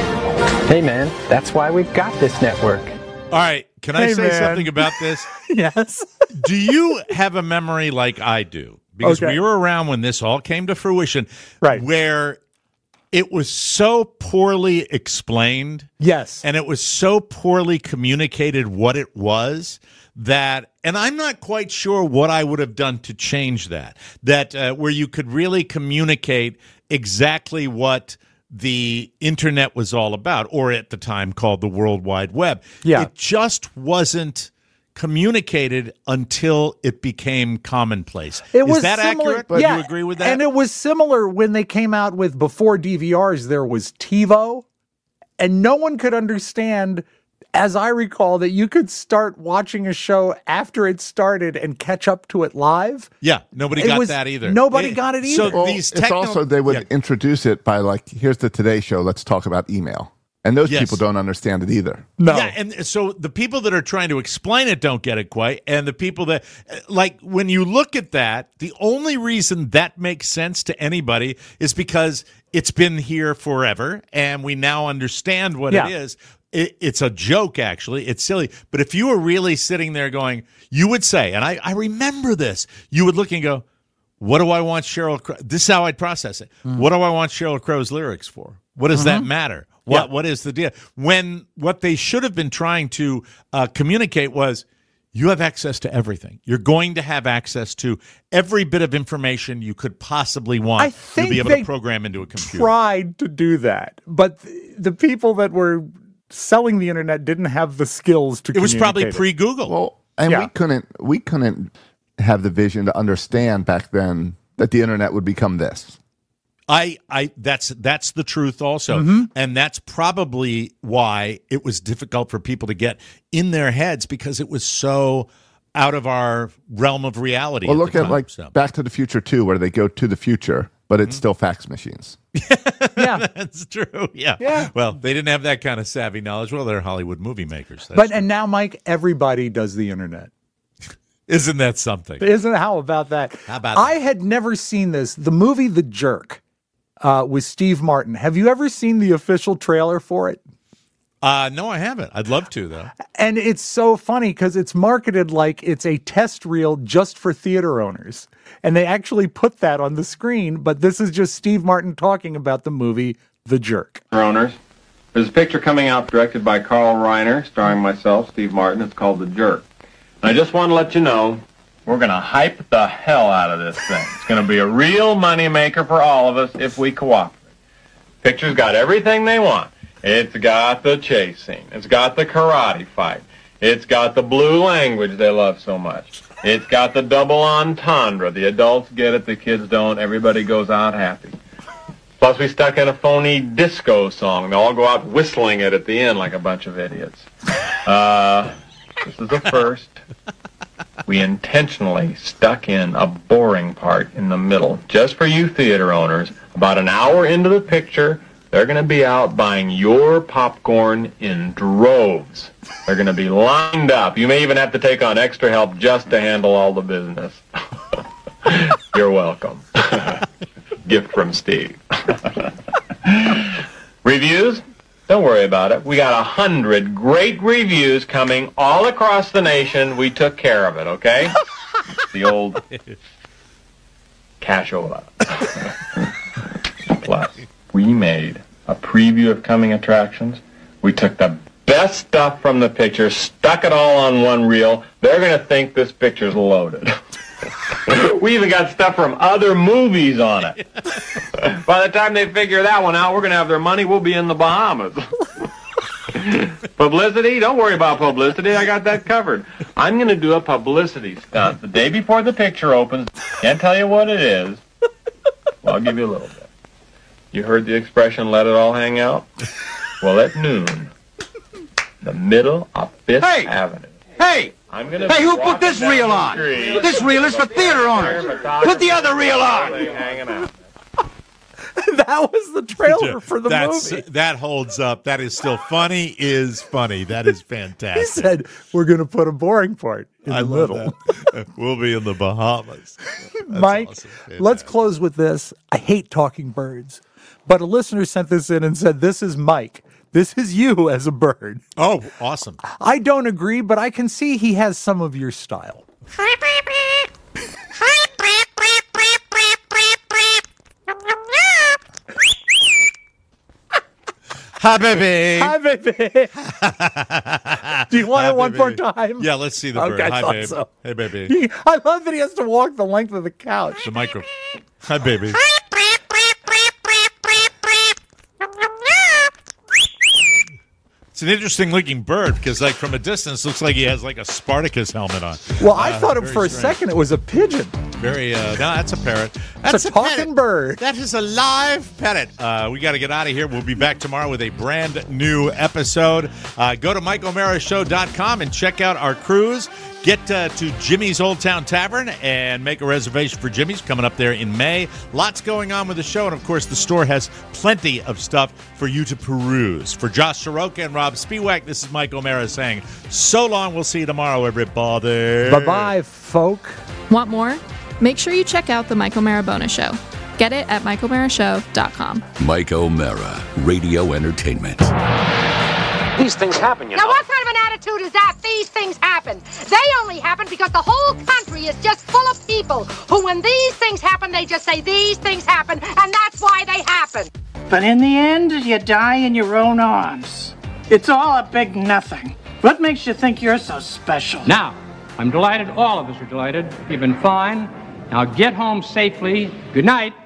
Hey, man, that's why we've got this network. All right, can I say something about this? Yes. Do you have a memory like I do? Because we were around when this all came to fruition, right? Where it was so poorly explained. Yes. And it was so poorly communicated what it was that, and I'm not quite sure what I would have done to change that, where you could really communicate exactly what the internet was all about, or at the time called the World Wide Web. Yeah. It just wasn't communicated until it became commonplace. Is that accurate? Do you agree with that? And it was similar when they came out with, before DVRs, there was TiVo, and no one could understand, as I recall, that you could start watching a show after it started and catch up to it live. Yeah, nobody got that either. Nobody got it either. So it's also, they would introduce it by like, here's the Today Show, let's talk about email. And those people don't understand it either. No. Yeah, and so the people that are trying to explain it don't get it quite, and the people that, like, when you look at that, the only reason that makes sense to anybody is because it's been here forever, and we now understand what it is. It's a joke, actually. It's silly. But if you were really sitting there going, you would say, and I remember this, you would look and go, what do I want Sheryl Crow? This is how I'd process it. What do I want Sheryl Crow's lyrics for? What does that matter? What is the deal? When what they should have been trying to communicate was, you have access to everything. You're going to have access to every bit of information you could possibly want to be able to program into a computer. Tried to do that, but the people that were selling the internet didn't have the skills to. It was probably pre-Google. Well, and we couldn't have the vision to understand back then that the internet would become this. That's the truth also. And that's probably why it was difficult for people to get in their heads, because it was so out of our realm of reality. Well, look at Back to the Future 2, where they go to the future, but it's still fax machines. Yeah, that's true. Yeah. Well, they didn't have that kind of savvy knowledge. Well, they're Hollywood movie makers. And now, Mike, everybody does the internet. Isn't that something? How about that? How about I had never seen this. The movie The Jerk with Steve Martin. Have you ever seen the official trailer for it? No, I haven't. I'd love to, though. And it's so funny because it's marketed like it's a test reel just for theater owners. And they actually put that on the screen, but this is just Steve Martin talking about the movie The Jerk. Owners, there's a picture coming out directed by Carl Reiner, starring myself, Steve Martin. It's called The Jerk. And I just want to let you know, we're going to hype the hell out of this thing. It's going to be a real moneymaker for all of us if we cooperate. Picture's got everything they want. It's got the chase scene. It's got the karate fight. It's got the blue language they love so much. It's got the double entendre. The adults get it, the kids don't. Everybody goes out happy. Plus, we stuck in a phony disco song. They all go out whistling it at the end like a bunch of idiots. This is the first. We intentionally stuck in a boring part in the middle, just for you theater owners. About an hour into the picture, they're going to be out buying your popcorn in droves. They're going to be lined up. You may even have to take on extra help just to handle all the business. You're welcome. Gift from Steve. Reviews? Don't worry about it. We got 100 great reviews coming all across the nation. We took care of it, okay? The old cashola. Plus, we made a preview of coming attractions. We took the best stuff from the picture, stuck it all on one reel. They're going to think this picture's loaded. We even got stuff from other movies on it. By the time they figure that one out, we're going to have their money. We'll be in the Bahamas. Publicity? Don't worry about publicity. I got that covered. I'm going to do a publicity stunt the day before the picture opens. Can't tell you what it is. Well, I'll give you a little bit. You heard the expression, let it all hang out? Well, at noon, the middle of Fifth Avenue. Hey! Hey, who put this reel on? This reel is for theater owners. Put the other reel on. That was the trailer for the movie. That holds up. That is still funny. That is fantastic. He said, we're going to put a boring part in the middle. We'll be in the Bahamas. Mike, awesome. Let's close with this. I hate talking birds, but a listener sent this in and said, this is Mike. This is you as a bird. Oh, awesome. I don't agree, but I can see he has some of your style. Hi, baby. Hi, baby. Do you want it one more time? Yeah, let's see the bird. Okay, Hi, babe. So. Hey, baby. I love that he has to walk the length of the couch. The microphone. Hi, baby. It's an interesting looking bird because, like, from a distance, looks like he has like a Spartacus helmet on. Well, I thought for a second it was a pigeon. Very, no, that's a parrot. That's a talking bird. That is a live parrot. We got to get out of here. We'll be back tomorrow with a brand new episode. Go to MikeO'MaraShow.com and check out our cruise. Get to Jimmy's Old Town Tavern and make a reservation for Jimmy's coming up there in May. Lots going on with the show, and of course, the store has plenty of stuff for you to peruse. For Josh Soroka and Rob Spiewak, this is Mike O'Mara saying, so long. We'll see you tomorrow, everybody. Bye-bye, folk. Want more? Make sure you check out the Mike O'Mara Bonus Show. Get it at MikeO'MaraShow.com. Mike O'Mara, Radio Entertainment. These things happen, you know. Now, what kind of an attitude is that? These things happen. They only happen because the whole country is just full of people who, when these things happen, they just say these things happen, and that's why they happen. But in the end, you die in your own arms. It's all a big nothing. What makes you think you're so special? Now, I'm delighted. All of us are delighted. You've been fine. Now get home safely. Good night.